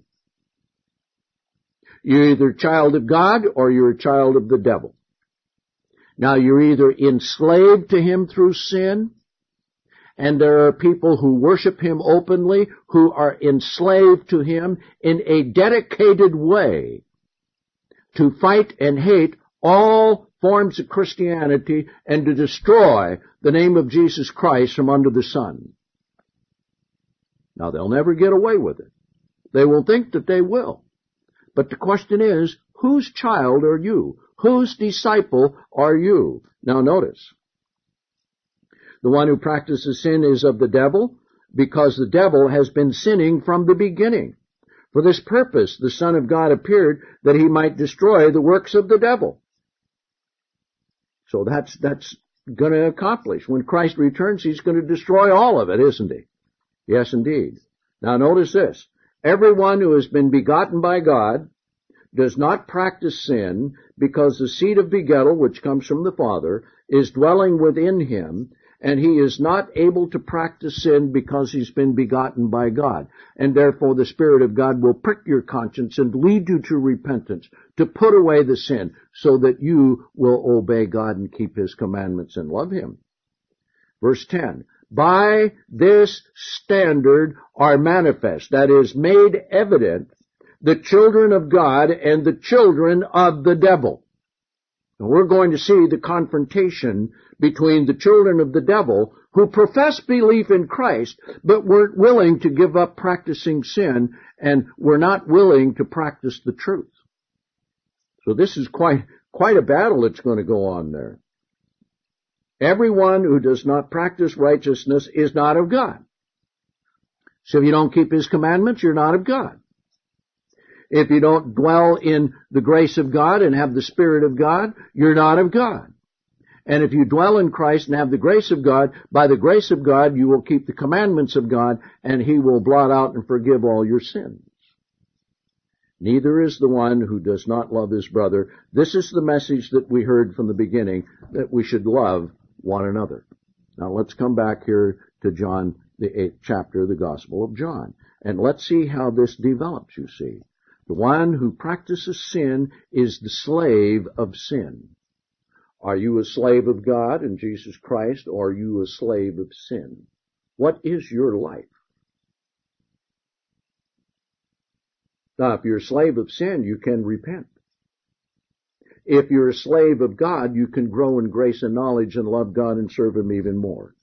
You're either a child of God or you're a child of the devil. Now you're either enslaved to him through sin, and there are people who worship him openly who are enslaved to him in a dedicated way to fight and hate all forms of Christianity and to destroy the name of Jesus Christ from under the sun. Now, they'll never get away with it. They will think that they will. But the question is, whose child are you? Whose disciple are you? Now, notice. The one who practices sin is of the devil, because the devil has been sinning from the beginning. For this purpose, the Son of God appeared, that He might destroy the works of the devil. So that's, that's going to accomplish. When Christ returns, He's going to destroy all of it, isn't He? Yes, indeed. Now notice this. Everyone who has been begotten by God does not practice sin, because the seed of begettal, which comes from the Father, is dwelling within him, and he is not able to practice sin because he's been begotten by God. And therefore the Spirit of God will prick your conscience and lead you to repentance, to put away the sin, so that you will obey God and keep His commandments and love Him. Verse ten. by this standard are manifest, that is, made evident, the children of God and the children of the devil. And we're going to see the confrontation between the children of the devil who profess belief in Christ, but weren't willing to give up practicing sin and were not willing to practice the truth. So this is quite, quite a battle that's going to go on there. Everyone who does not practice righteousness is not of God. So if you don't keep His commandments, you're not of God. If you don't dwell in the grace of God and have the Spirit of God, you're not of God. And if you dwell in Christ and have the grace of God, by the grace of God you will keep the commandments of God, and He will blot out and forgive all your sins. Neither is the one who does not love his brother. This is the message that we heard from the beginning, that we should love one another. Now let's come back here to John, the eighth chapter of the Gospel of John. And let's see how this develops, you see. The one who practices sin is the slave of sin. Are you a slave of God and Jesus Christ, or are you a slave of sin? What is your life? Now, if you're a slave of sin, you can repent. If you're a slave of God, you can grow in grace and knowledge and love God and serve Him even more.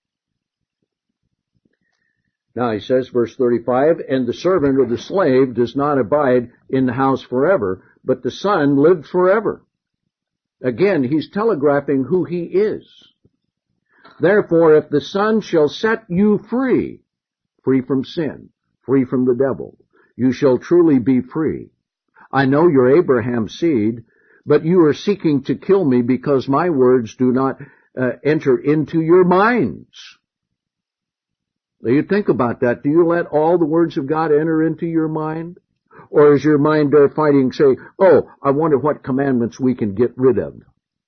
Now he says, verse thirty-five, and the servant or the slave does not abide in the house forever, but the son lived forever. Again, he's telegraphing who he is. Therefore, if the Son shall set you free, free from sin, free from the devil, you shall truly be free. I know you're Abraham's seed, but you are seeking to kill me because my words do not uh, enter into your minds. Now you think about that. Do you let all the words of God enter into your mind? Or is your mind there fighting, say, oh, I wonder what commandments we can get rid of?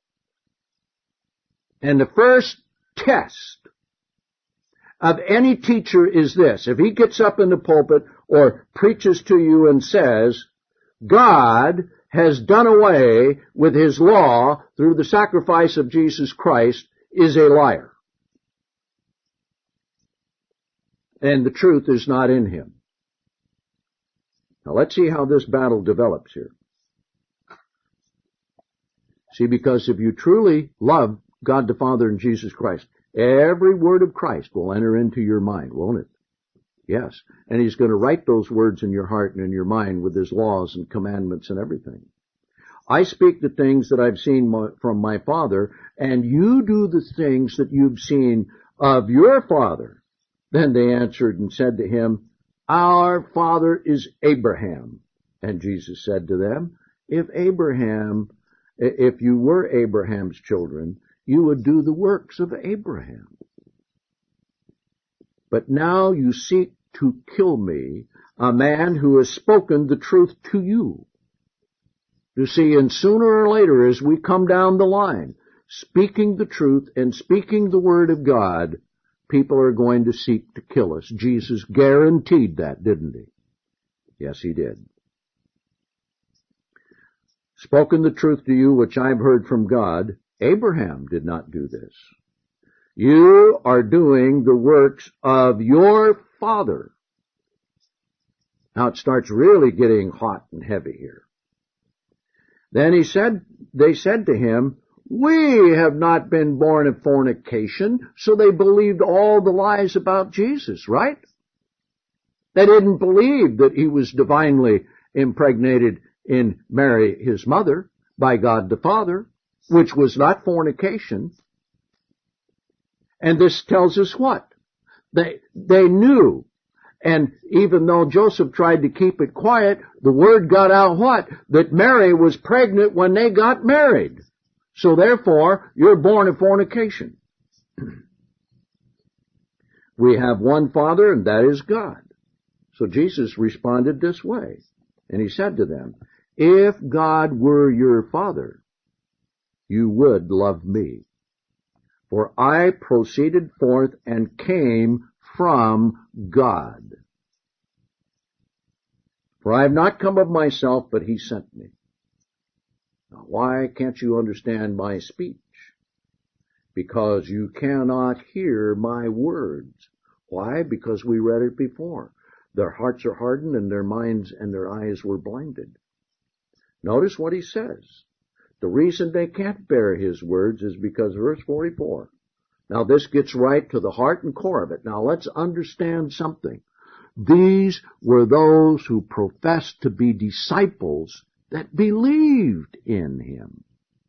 And the first test of any teacher is this. If he gets up in the pulpit or preaches to you and says, God has done away with His law through the sacrifice of Jesus Christ, is a liar. And the truth is not in him. Now let's see how this battle develops here. See, because if you truly love God the Father and Jesus Christ, every word of Christ will enter into your mind, won't it? Yes. And He's going to write those words in your heart and in your mind with His laws and commandments and everything. I speak the things that I've seen from my Father, and you do the things that you've seen of your father. Then they answered and said to Him, Our father is Abraham. And Jesus said to them, If Abraham, if you were Abraham's children, you would do the works of Abraham. But now you seek to kill me, a man who has spoken the truth to you. You see, and sooner or later, as we come down the line, speaking the truth and speaking the word of God, people are going to seek to kill us. Jesus guaranteed that, didn't He? Yes, He did. Spoken the truth to you, which I've heard from God. Abraham did not do this. You are doing the works of your father. Now it starts really getting hot and heavy here. Then he said, they said to him, We have not been born of fornication. So they believed all the lies about Jesus, right? They didn't believe that He was divinely impregnated in Mary, His mother, by God the Father, which was not fornication. And this tells us what? They, they knew. And even though Joseph tried to keep it quiet, the word got out what? That Mary was pregnant when they got married. So therefore, you're born of fornication. We have one Father, and that is God. So Jesus responded this way. And He said to them, If God were your Father, you would love me. For I proceeded forth and came from God. For I have not come of myself, but He sent me. Now, why can't you understand my speech? because you cannot hear my words. Why? Because we read it before. Their hearts are hardened and their minds and their eyes were blinded. Notice what he says. The reason they can't bear his words is because, verse forty-four. Now this gets right to the heart and core of it. Now let's understand something. These were those who professed to be disciples that believed in him.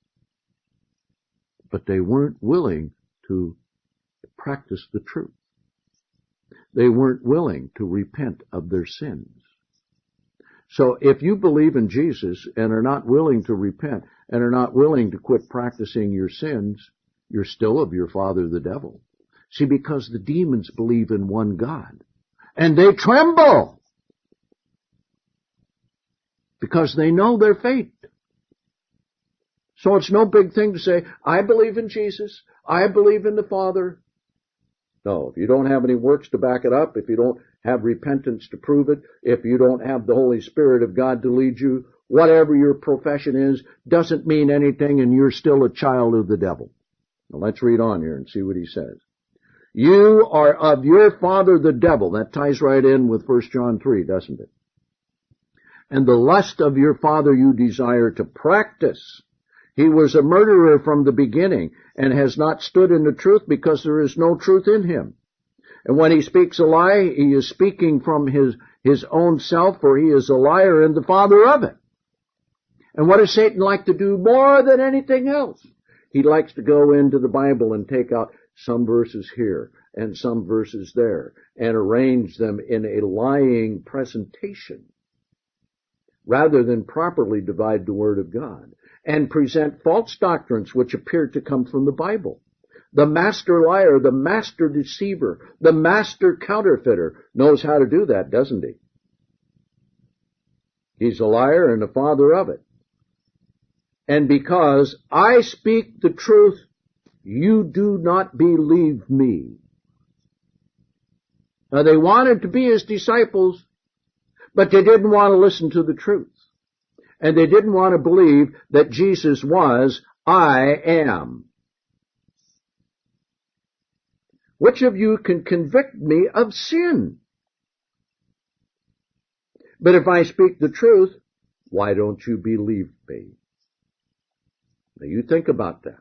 But they weren't willing to practice the truth. They weren't willing to repent of their sins. So if you believe in Jesus and are not willing to repent and are not willing to quit practicing your sins, you're still of your father the devil. See, because the demons believe in one God. And they tremble because they know their fate. So it's no big thing to say, I believe in Jesus, I believe in the Father. No, if you don't have any works to back it up, if you don't have repentance to prove it, if you don't have the Holy Spirit of God to lead you, whatever your profession is, doesn't mean anything and you're still a child of the devil. Now let's read on here and see what he says. You are of your father the devil. That ties right in with First John three, doesn't it? And the lust of your father you desire to practice. He was a murderer from the beginning and has not stood in the truth because there is no truth in him. And when he speaks a lie, he is speaking from his, his own self, for he is a liar and the father of it. And what does Satan like to do more than anything else? He likes to go into the Bible and take out some verses here and some verses there and arrange them in a lying presentation rather than properly divide the Word of God and present false doctrines which appear to come from the Bible. The master liar, the master deceiver, the master counterfeiter knows how to do that, doesn't he? He's a liar and the father of it. And because I speak the truth, you do not believe me. Now they wanted to be his disciples, but they didn't want to listen to the truth. And they didn't want to believe that Jesus was, I am. Which of you can convict me of sin? But if I speak the truth, why don't you believe me? Now you think about that.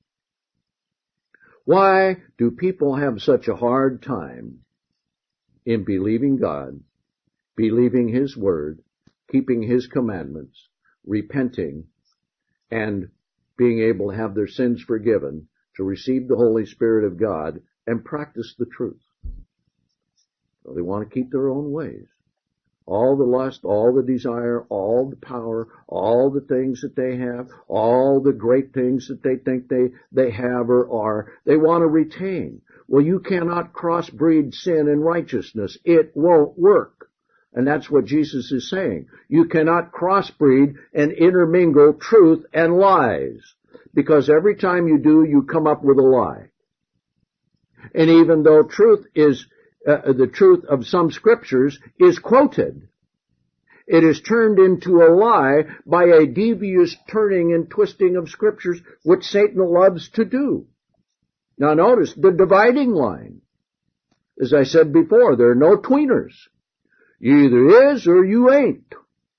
Why do people have such a hard time in believing God, believing His Word, keeping His commandments, repenting, and being able to have their sins forgiven, to receive the Holy Spirit of God, and practice the truth? Well, they want to keep their own ways. All the lust, all the desire, all the power, all the things that they have, all the great things that they think they, they have or are, they want to retain. Well, you cannot crossbreed sin and righteousness. It won't work. And that's what Jesus is saying. You cannot crossbreed and intermingle truth and lies. Because every time you do, you come up with a lie. And even though truth is Uh, the truth of some scriptures is quoted, it is turned into a lie by a devious turning and twisting of scriptures, which Satan loves to do. Now notice the dividing line. As I said before, there are no tweeners. You either is or you ain't.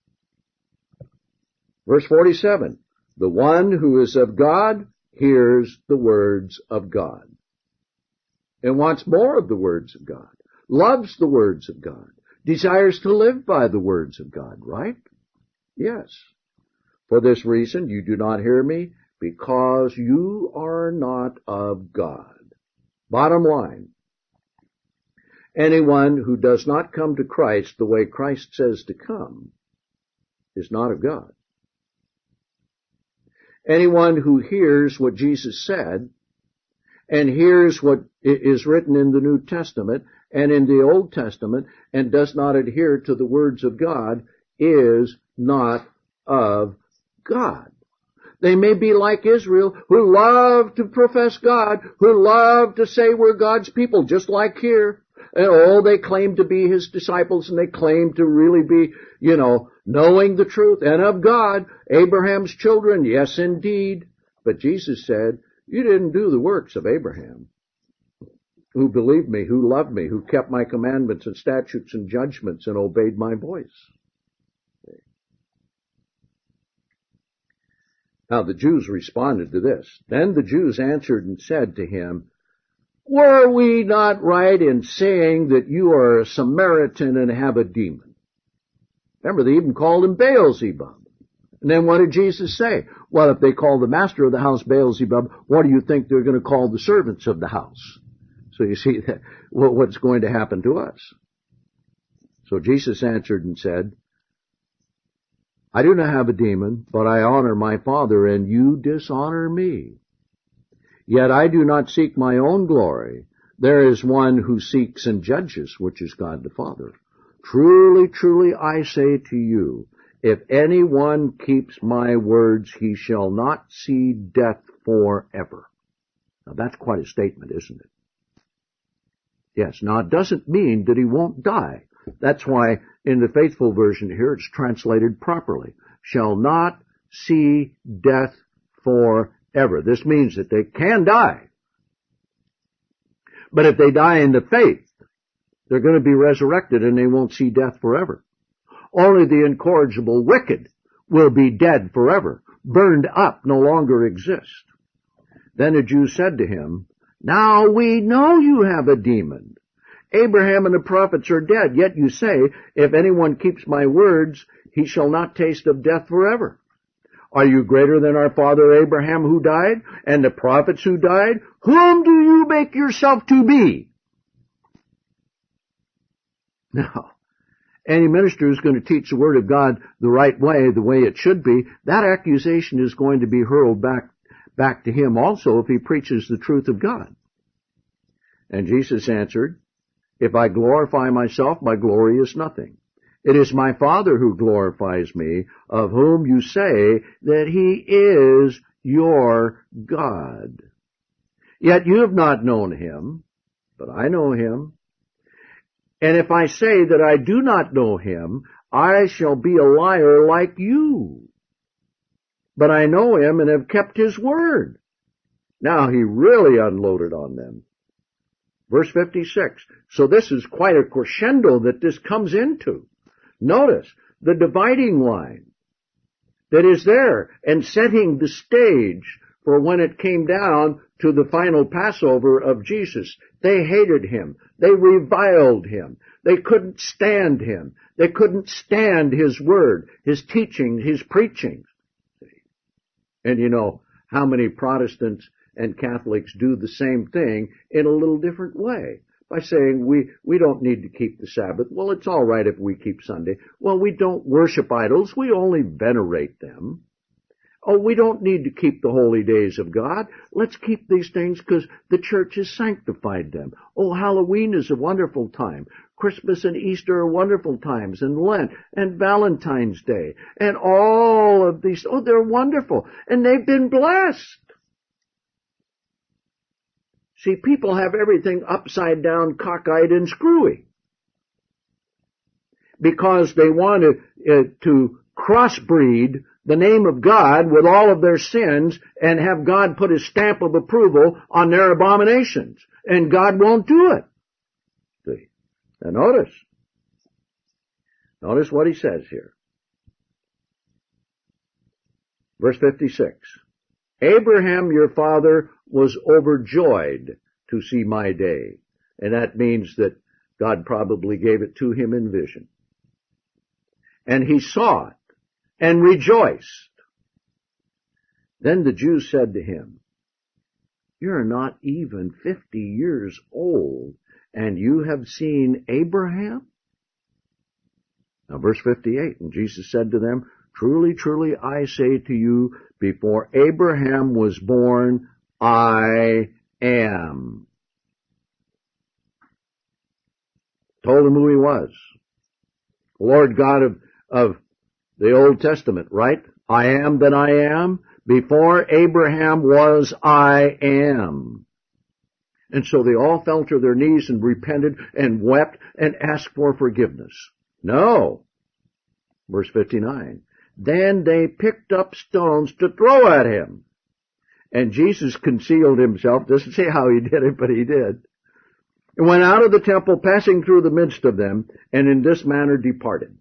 Verse forty-seven, the one who is of God hears the words of God, and wants more of the words of God, loves the words of God, desires to live by the words of God, right? Yes. For this reason you do not hear me, because you are not of God. Bottom line, anyone who does not come to Christ the way Christ says to come is not of God. Anyone who hears what Jesus said and hears what is written in the New Testament and in the Old Testament and does not adhere to the words of God is not of God. They may be like Israel, who love to profess God, who love to say we're God's people, just like here. And oh, they claim to be His disciples, and they claim to really be, you know, knowing the truth and of God. Abraham's children, yes indeed. But Jesus said, You didn't do the works of Abraham, who believed me, who loved me, who kept my commandments and statutes and judgments and obeyed my voice. Now the Jews responded to this. Then the Jews answered and said to him, were we not right in saying that you are a Samaritan and have a demon? Remember, they even called him Beelzebub. And then what did Jesus say? Well, if they call the master of the house Beelzebub, what do you think they're going to call the servants of the house? So you see that, well, what's going to happen to us? So Jesus answered and said, I do not have a demon, but I honor my Father, and you dishonor me. Yet I do not seek my own glory. There is one who seeks and judges, which is God the Father. Truly, truly, I say to you, if anyone keeps my words, he shall not see death forever. Now that's quite a statement, isn't it? Yes, now it doesn't mean that he won't die. That's why in the Faithful version here it's translated properly. Shall not see death forever. This means that they can die. But if they die in the faith, they're going to be resurrected and they won't see death forever. Only the incorrigible wicked will be dead forever, burned up, no longer exist. Then the Jews said to him, now we know you have a demon. Abraham and the prophets are dead, yet you say, if anyone keeps my words, he shall not taste of death forever. Are you greater than our father Abraham who died, and the prophets who died? Whom do you make yourself to be? Now, any minister who's going to teach the Word of God the right way, the way it should be, that accusation is going to be hurled back, back to him also if he preaches the truth of God. And Jesus answered, if I glorify myself, my glory is nothing. It is my Father who glorifies me, of whom you say that he is your God. Yet you have not known him, but I know him. And if I say that I do not know him, I shall be a liar like you. But I know him and have kept his word. Now he really unloaded on them. Verse fifty-six. So this is quite a crescendo that this comes into. Notice the dividing line that is there and setting the stage for when it came down to the final Passover of Jesus. They hated him. They reviled him. They couldn't stand him. They couldn't stand his word, his teaching, his preaching. And you know how many Protestants and Catholics do the same thing in a little different way by saying we, we don't need to keep the Sabbath. Well, it's all right if we keep Sunday. Well, we don't worship idols. We only venerate them. Oh, we don't need to keep the holy days of God. Let's keep these things because the church has sanctified them. Oh, Halloween is a wonderful time. Christmas and Easter are wonderful times, and Lent and Valentine's Day and all of these. Oh, they're wonderful. And they've been blessed. See, people have everything upside down, cockeyed, and screwy because they want to, uh, to crossbreed the name of God with all of their sins and have God put his stamp of approval on their abominations. And God won't do it. See? Now notice. Notice what he says here. Verse fifty-six. Abraham, your father, was overjoyed to see my day. And that means that God probably gave it to him in vision. And he saw it and rejoiced. Then the Jews said to him, you're not even fifty years old, and you have seen Abraham? Now verse fifty-eight, and Jesus said to them, truly, truly, I say to you, before Abraham was born, I am. Told him who he was. The Lord God of, of the Old Testament, right? I am that I am. Before Abraham was, I am. And so they all fell to their knees and repented and wept and asked for forgiveness. No. Verse fifty-nine. Then they picked up stones to throw at him. And Jesus concealed himself. Doesn't say how he did it, but he did. And went out of the temple, passing through the midst of them, and in this manner departed.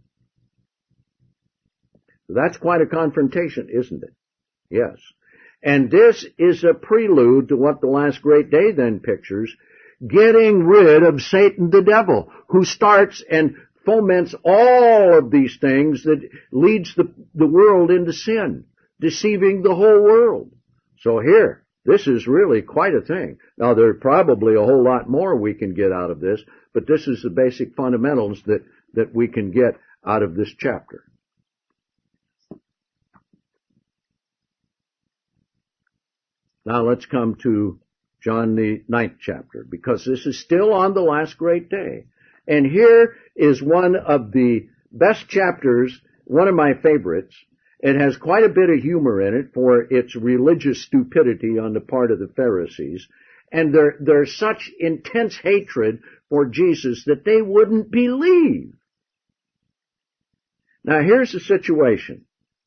That's quite a confrontation, isn't it? Yes. And this is a prelude to what the last great day then pictures, getting rid of Satan the devil, who starts and foments all of these things that leads the, the world into sin, deceiving the whole world. So here, this is really quite a thing. Now, there's probably a whole lot more we can get out of this, but this is the basic fundamentals that, that we can get out of this chapter. Now let's come to John the ninth chapter, because this is still on the last great day. And here is one of the best chapters, one of my favorites. It has quite a bit of humor in it for its religious stupidity on the part of the Pharisees. And there, there's such intense hatred for Jesus that they wouldn't believe. Now here's the situation.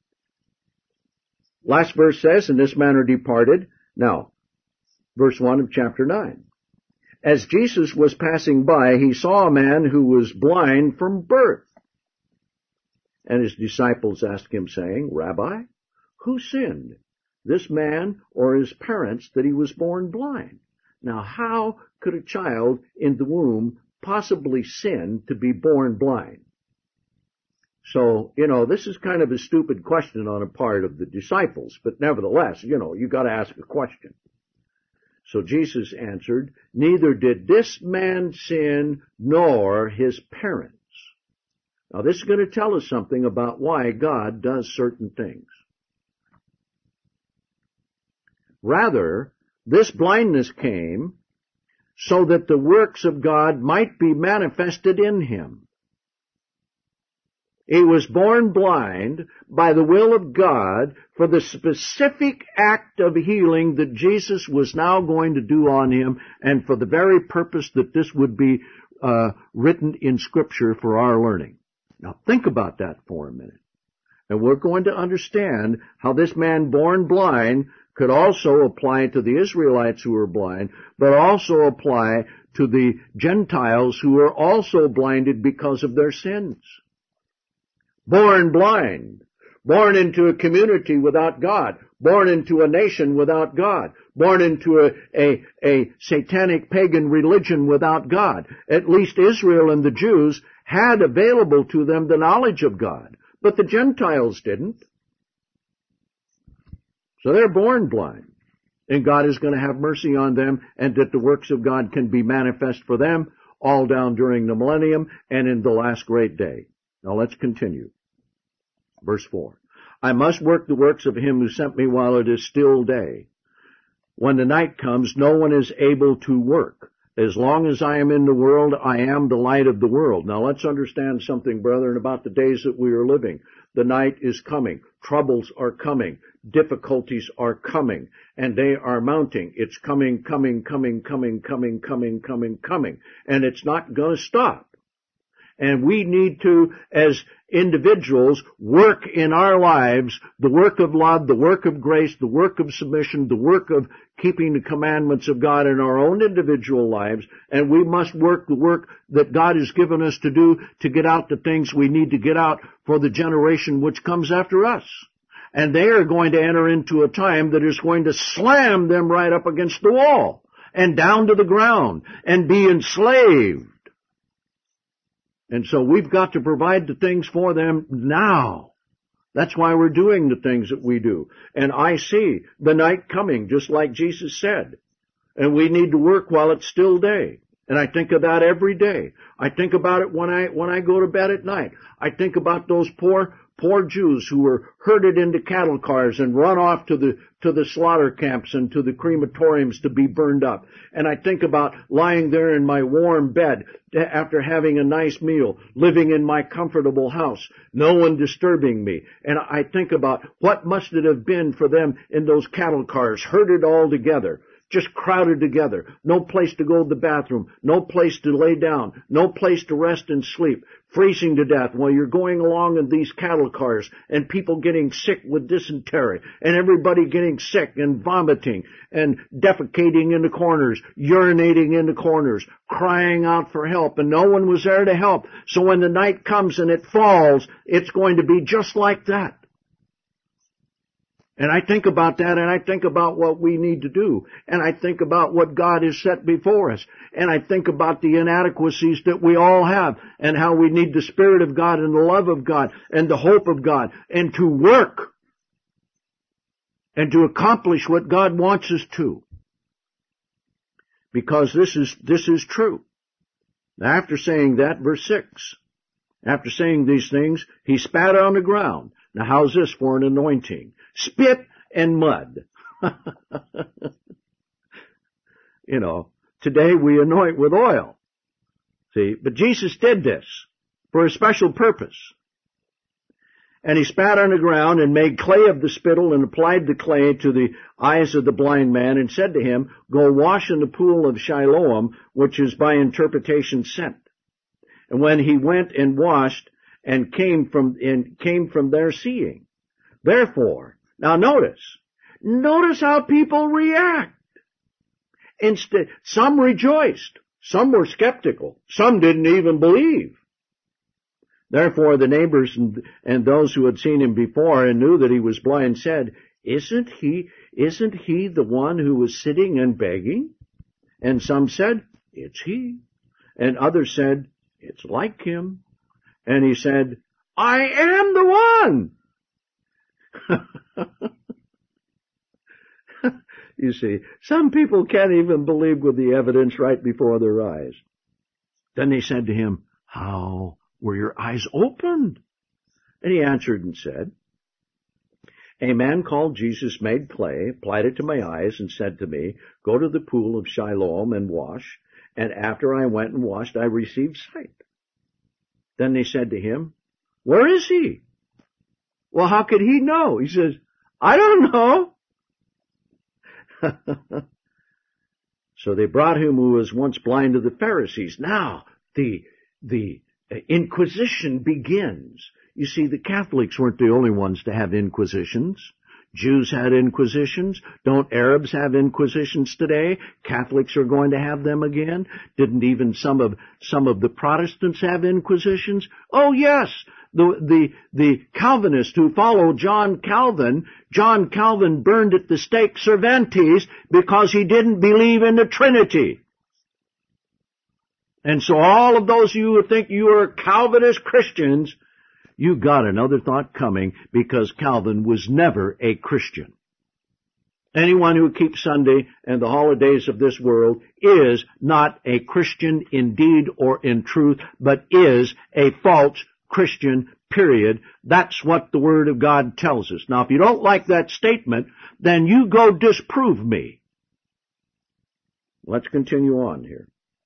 Last verse says, in this manner departed. Now, verse one of chapter nine. As Jesus was passing by, he saw a man who was blind from birth. And his disciples asked him, saying, Rabbi, who sinned, this man or his parents, that he was born blind? Now, how could a child in the womb possibly sin to be born blind? So, you know, this is kind of a stupid question on a part of the disciples, but nevertheless, you know, you got to ask a question. So Jesus answered, neither did this man sin nor his parents. Now, this is going to tell us something about why God does certain things. Rather, this blindness came so that the works of God might be manifested in him. He was born blind by the will of God for the specific act of healing that Jesus was now going to do on him, and for the very purpose that this would be uh, written in Scripture for our learning. Now think about that for a minute. And we're going to understand how this man born blind could also apply to the Israelites who were blind, but also apply to the Gentiles who were also blinded because of their sins. Born blind, born into a community without God, born into a nation without God, born into a, a, a satanic pagan religion without God. At least Israel and the Jews had available to them the knowledge of God, but the Gentiles didn't. So they're born blind, and God is going to have mercy on them, and that the works of God can be manifest for them all down during the millennium and in the last great day. Now let's continue. Verse four. I must work the works of him who sent me while it is still day. When the night comes, no one is able to work. As long as I am in the world, I am the light of the world. Now let's understand something, brethren, about the days that we are living. The night is coming. Troubles are coming. Difficulties are coming. And they are mounting. It's coming, coming, coming, coming, coming, coming, coming, coming. And it's not going to stop. And we need to, as individuals, work in our lives the work of love, the work of grace, the work of submission, the work of keeping the commandments of God in our own individual lives. And we must work the work that God has given us to do to get out the things we need to get out for the generation which comes after us. And they are going to enter into a time that is going to slam them right up against the wall and down to the ground and be enslaved. And so we've got to provide the things for them now. That's why we're doing the things that we do. And I see the night coming, just like Jesus said. And we need to work while it's still day. And I think of that every day. I think about it when I, when I go to bed at night. I think about those poor, poor Jews who were herded into cattle cars and run off to the, to the slaughter camps and to the crematoriums to be burned up. And I think about lying there in my warm bed after having a nice meal, living in my comfortable house, no one disturbing me. And I think about what must it have been for them in those cattle cars, herded all together, just crowded together. No place to go to the bathroom. No place to lay down. No place to rest and sleep. Freezing to death while you're going along in these cattle cars, and people getting sick with dysentery, and everybody getting sick and vomiting and defecating in the corners, urinating in the corners, crying out for help, and no one was there to help. So when the night comes and it falls, it's going to be just like that. And I think about that, and I think about what we need to do, and I think about what God has set before us, and I think about the inadequacies that we all have, and how we need the Spirit of God and the love of God and the hope of God, and to work and to accomplish what God wants us to. Because this is, this is true. Now, after saying that, verse six, after saying these things, he spat on the ground. Now, how's this for an anointing? Spit and mud. You know, today we anoint with oil. See, but Jesus did this for a special purpose. And he spat on the ground and made clay of the spittle and applied the clay to the eyes of the blind man and said to him, go wash in the pool of Siloam, which is by interpretation sent. And when he went and washed and came from, and came from there seeing. Therefore, now notice, notice how people react. Instead, some rejoiced, some were skeptical, some didn't even believe. Therefore the neighbors and, and those who had seen him before and knew that he was blind said, Isn't he, isn't he the one who was sitting and begging? And some said, It's he. And others said, It's like him. And he said, I am the one. You see, some people can't even believe with the evidence right before their eyes. Then they said to him, How were your eyes opened? And he answered and said, A man called Jesus made clay, applied it to my eyes, and said to me, Go to the pool of Siloam and wash. And after I went and washed, I received sight. Then they said to him, Where is he? Well, how could he know? He says, I don't know. So they brought him who was once blind to the Pharisees. Now, the, the Inquisition begins. You see, the Catholics weren't the only ones to have inquisitions. Jews had inquisitions. Don't Arabs have inquisitions today? Catholics are going to have them again. Didn't even some of some of the Protestants have inquisitions? Oh yes, the the the Calvinists who followed John Calvin. John Calvin burned at the stake Cervantes because he didn't believe in the Trinity. And so all of those of you who think you are Calvinist Christians, you got another thought coming, because Calvin was never a Christian. Anyone who keeps Sunday and the holidays of this world is not a Christian in deed or in truth, but is a false Christian, period. That's what the Word of God tells us. Now, if you don't like that statement, then you go disprove me. Let's continue on here.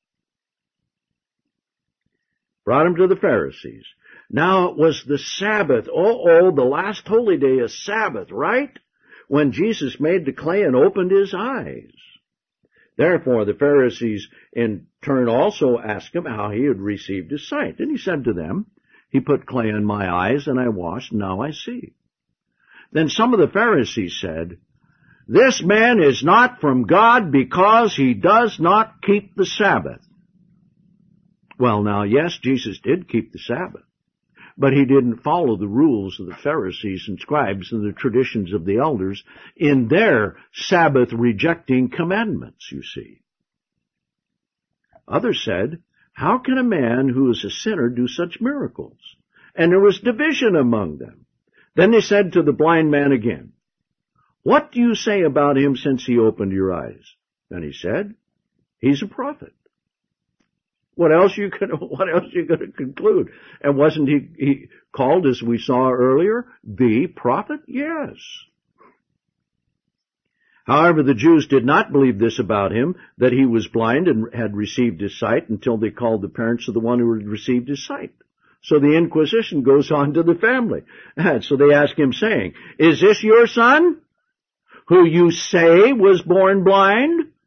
Brought him to the Pharisees. Now it was the Sabbath. Oh, oh, the last holy day is Sabbath, right? When Jesus made the clay and opened his eyes. Therefore the Pharisees in turn also asked him how he had received his sight. And he said to them, He put clay in my eyes, and I washed, and now I see. Then some of the Pharisees said, This man is not from God, because he does not keep the Sabbath. Well, now, yes, Jesus did keep the Sabbath, but he didn't follow the rules of the Pharisees and scribes and the traditions of the elders in their Sabbath-rejecting commandments, you see. Others said, How can a man who is a sinner do such miracles? And there was division among them. Then they said to the blind man again, What do you say about him since he opened your eyes? And he said, He's a prophet. What else you could, what else you going to conclude? And wasn't he, he called, as we saw earlier, the prophet? Yes. However, the Jews did not believe this about him, that he was blind and had received his sight, until they called the parents of the one who had received his sight. So the Inquisition goes on to the family. And so they ask him, saying, Is this your son, who you say was born blind?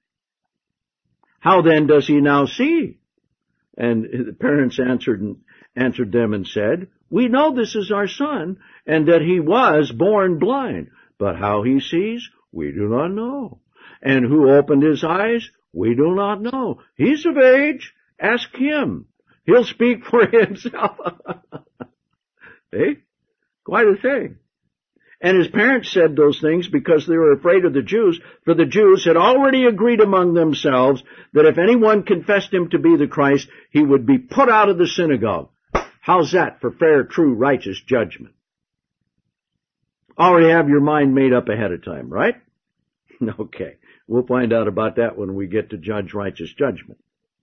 How then does he now see? And the parents answered and answered them and said, We know this is our son, and that he was born blind. But how he sees, we do not know. And who opened his eyes, we do not know. He's of age. Ask him. He'll speak for himself. Eh? Quite a thing. And his parents said those things because they were afraid of the Jews, for the Jews had already agreed among themselves that if anyone confessed him to be the Christ, he would be put out of the synagogue. How's that for fair, true, righteous judgment? Already have your mind made up ahead of time, right? Okay. We'll find out about that when we get to judge righteous judgment.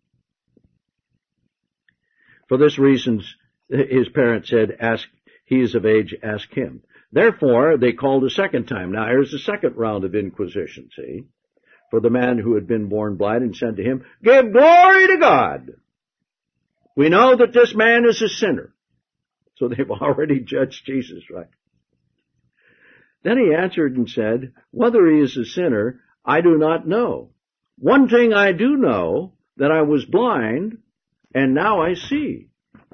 For this reason, his parents said, Ask, he is of age, ask him. Therefore, they called a second time. Now, here's the second round of inquisition, see, for the man who had been born blind, and said to him, Give glory to God. We know that this man is a sinner. So they've already judged Jesus, right? Then he answered and said, Whether he is a sinner, I do not know. One thing I do know, that I was blind, and now I see.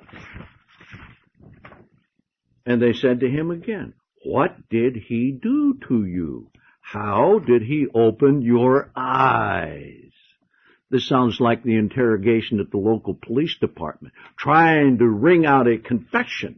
And they said to him again, What did he do to you? How did he open your eyes? This sounds like the interrogation at the local police department, trying to wring out a confession.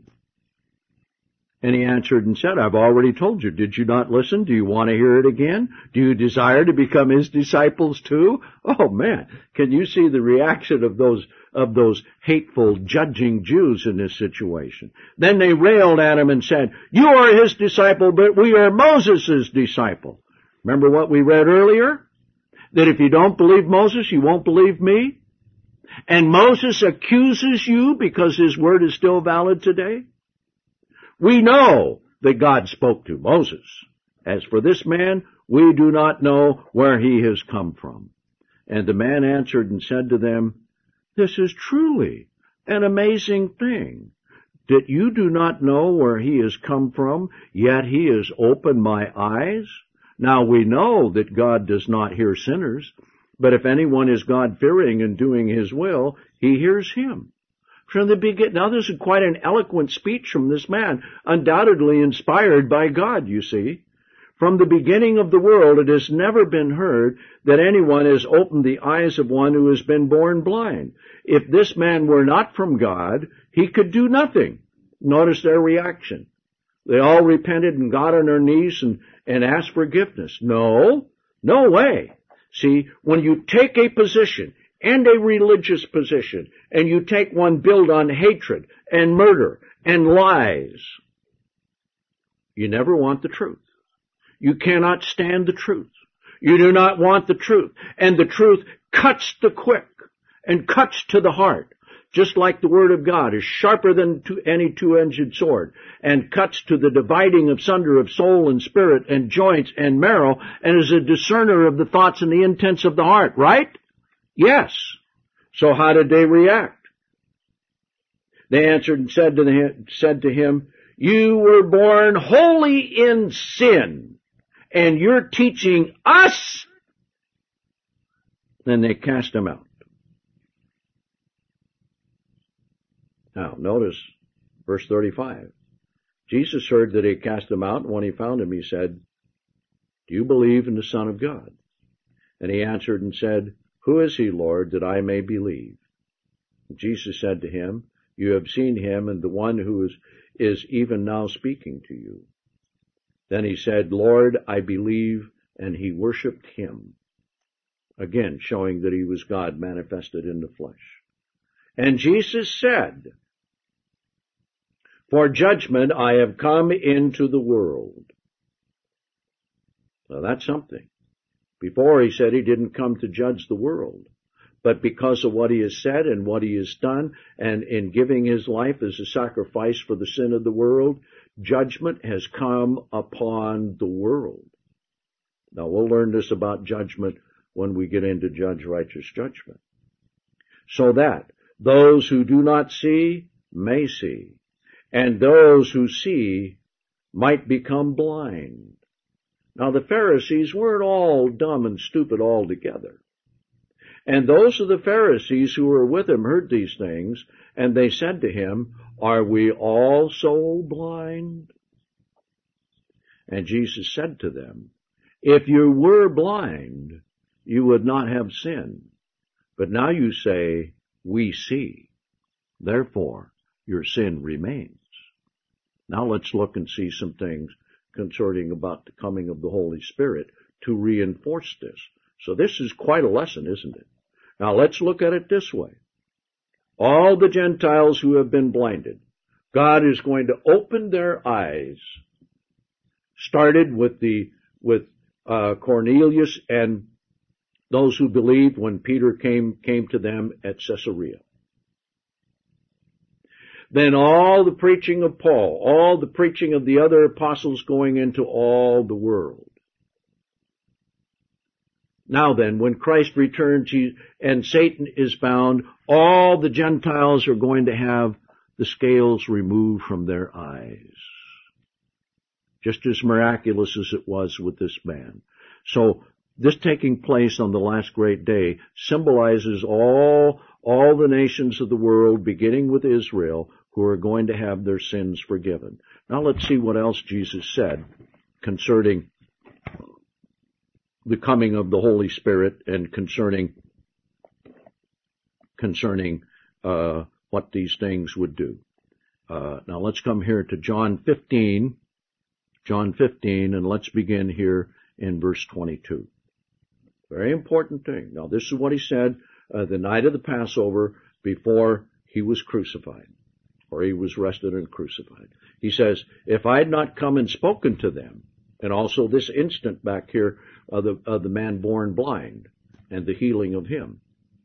And he answered and said, I've already told you. Did you not listen? Do you want to hear it again? Do you desire to become his disciples too? Oh man, can you see the reaction of those of those hateful, judging Jews in this situation? Then they railed at him and said, You are his disciple, but we are Moses' disciple. Remember what we read earlier? That if you don't believe Moses, you won't believe me? And Moses accuses you because his word is still valid today? We know that God spoke to Moses. As for this man, we do not know where he has come from. And the man answered and said to them, This is truly an amazing thing, that you do not know where he has come from, yet he has opened my eyes. Now we know that God does not hear sinners, but if anyone is God-fearing and doing his will, he hears him. From the beginning, now this is quite an eloquent speech from this man, undoubtedly inspired by God, you see. From the beginning of the world, it has never been heard that anyone has opened the eyes of one who has been born blind. If this man were not from God, he could do nothing. Notice their reaction. They all repented and got on their knees and, and asked forgiveness. No, no way. See, when you take a position, and a religious position, and you take one built on hatred and murder and lies, you never want the truth. You cannot stand the truth. You do not want the truth. And the truth cuts the quick and cuts to the heart, just like the Word of God is sharper than any two-edged sword, and cuts to the dividing asunder of soul and spirit and joints and marrow, and is a discerner of the thoughts and the intents of the heart, right? Yes. So how did they react? They answered and said to, the, said to him, You were born wholly in sin, and you're teaching us? Then they cast him out. Now, notice verse thirty-five. Jesus heard that he cast him out, and when he found him, he said, Do you believe in the Son of God? And he answered and said, Who is he, Lord, that I may believe? And Jesus said to him, You have seen him, and the one who is, is even now speaking to you. Then he said, Lord, I believe, and he worshipped him. Again, showing that he was God manifested in the flesh. And Jesus said, For judgment I have come into the world. Now that's something. Before he said he didn't come to judge the world, but because of what he has said and what he has done, and in giving his life as a sacrifice for the sin of the world, judgment has come upon the world. Now we'll learn this about judgment when we get into judge righteous judgment. So that those who do not see may see, and those who see might become blind. Now the Pharisees weren't all dumb and stupid altogether. And those of the Pharisees who were with him heard these things, and they said to him, Are we all so blind? And Jesus said to them, If you were blind, you would not have sin. But now you say, We see. Therefore, your sin remains. Now let's look and see some things concerning about the coming of the Holy Spirit to reinforce this. So this is quite a lesson, isn't it? Now let's look at it this way. All the Gentiles who have been blinded, God is going to open their eyes. Started with the with uh, Cornelius and those who believed when Peter came came to them at Caesarea. Then all the preaching of Paul, all the preaching of the other apostles going into all the world. Now then, when Christ returns and Satan is bound, all the Gentiles are going to have the scales removed from their eyes. Just as miraculous as it was with this man. So, this taking place on the last great day symbolizes all, all the nations of the world, beginning with Israel, who are going to have their sins forgiven. Now let's see what else Jesus said concerning the coming of the Holy Spirit and concerning concerning uh, what these things would do. Uh, now let's come here to John fifteen, John fifteen, and let's begin here in verse twenty-two. Very important thing. Now this is what he said uh, the night of the Passover before he was crucified, or he was arrested and crucified. He says, if I had not come and spoken to them, and also this instant back here of the, of the man born blind and the healing of him,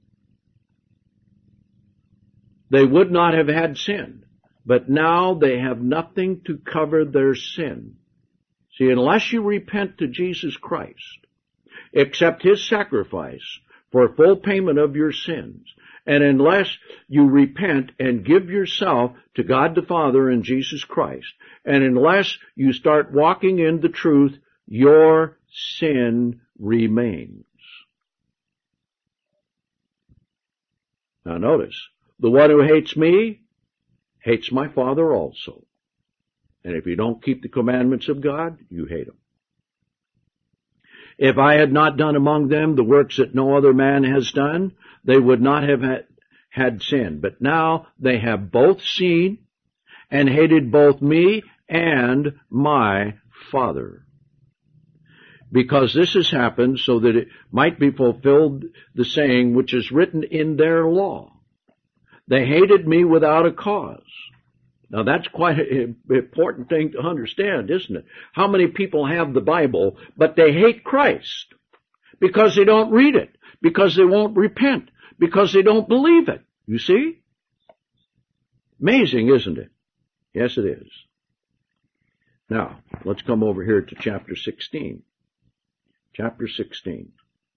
they would not have had sin. But now they have nothing to cover their sin. See, unless you repent to Jesus Christ, accept his sacrifice for full payment of your sins, and unless you repent and give yourself to God the Father and Jesus Christ, and unless you start walking in the truth, your sin remains. Now notice, the one who hates me hates my Father also. And if you don't keep the commandments of God, you hate him. If I had not done among them the works that no other man has done, they would not have had, had sin. But now they have both seen and hated both me and my Father. Because this has happened so that it might be fulfilled the saying which is written in their law. They hated me without a cause. Now that's quite an important thing to understand, isn't it? How many people have the Bible, but they hate Christ because they don't read it, because they won't repent, because they don't believe it. You see? Amazing, isn't it? Yes, it is. Now, let's come over here to chapter sixteen. Chapter sixteen.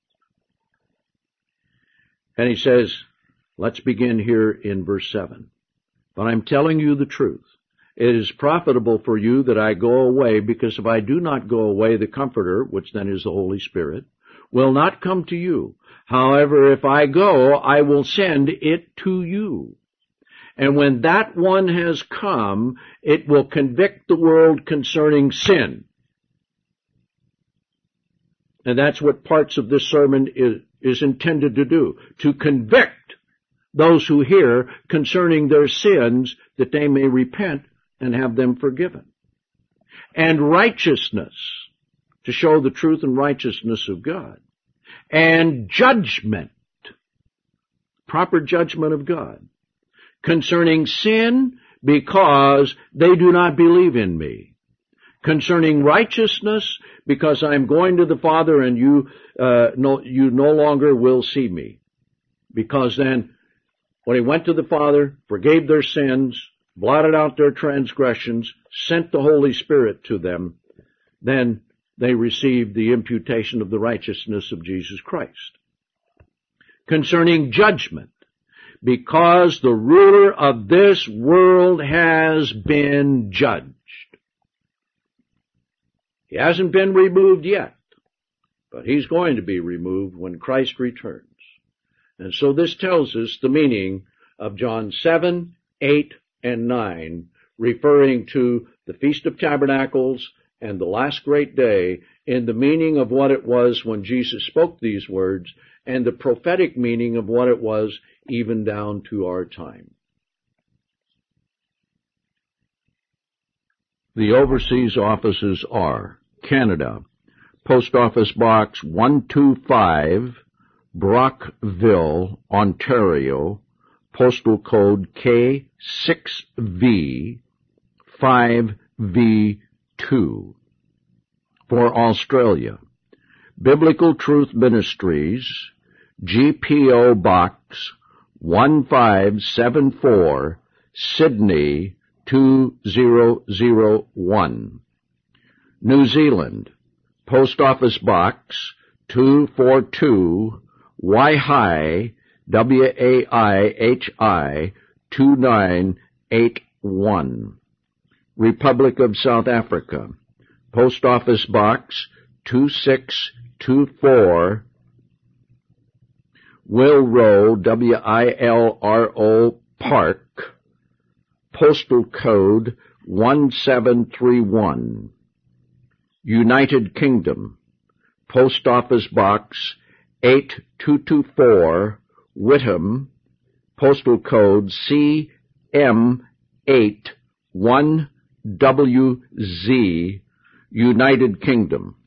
And he says, let's begin here in verse seven. But I'm telling you the truth. It is profitable for you that I go away, because if I do not go away, the Comforter, which then is the Holy Spirit, will not come to you. However, if I go, I will send it to you. And when that one has come, it will convict the world concerning sin. And that's what parts of this sermon is, is intended to do, to convict those who hear concerning their sins, that they may repent and have them forgiven. And righteousness, to show the truth and righteousness of God. And judgment, proper judgment of God, concerning sin, because they do not believe in me. Concerning righteousness, because I am going to the Father and you, uh, no, you no longer will see me. Because then, when he went to the Father, forgave their sins, blotted out their transgressions, sent the Holy Spirit to them, then they received the imputation of the righteousness of Jesus Christ. Concerning judgment, because the ruler of this world has been judged. He hasn't been removed yet, but he's going to be removed when Christ returns. And so this tells us the meaning of John seven, eight, and nine, referring to the Feast of Tabernacles and the last great day in the meaning of what it was when Jesus spoke these words and the prophetic meaning of what it was even down to our time. The overseas offices are Canada, Post Office Box one two five, Brockville, Ontario, postal code K six V five V two. For Australia, Biblical Truth Ministries, G P O Box one five seven four, Sydney two zero zero one. New Zealand, Post Office Box two forty-two, Waihi, W A I H I two nine eight one. Republic of South Africa, Post Office Box two six two four, Wilro, W I L R O Park, postal code one seven three one. United Kingdom, Post Office Box eight two two four, Whitham, postal code C M eight one W Z, United Kingdom.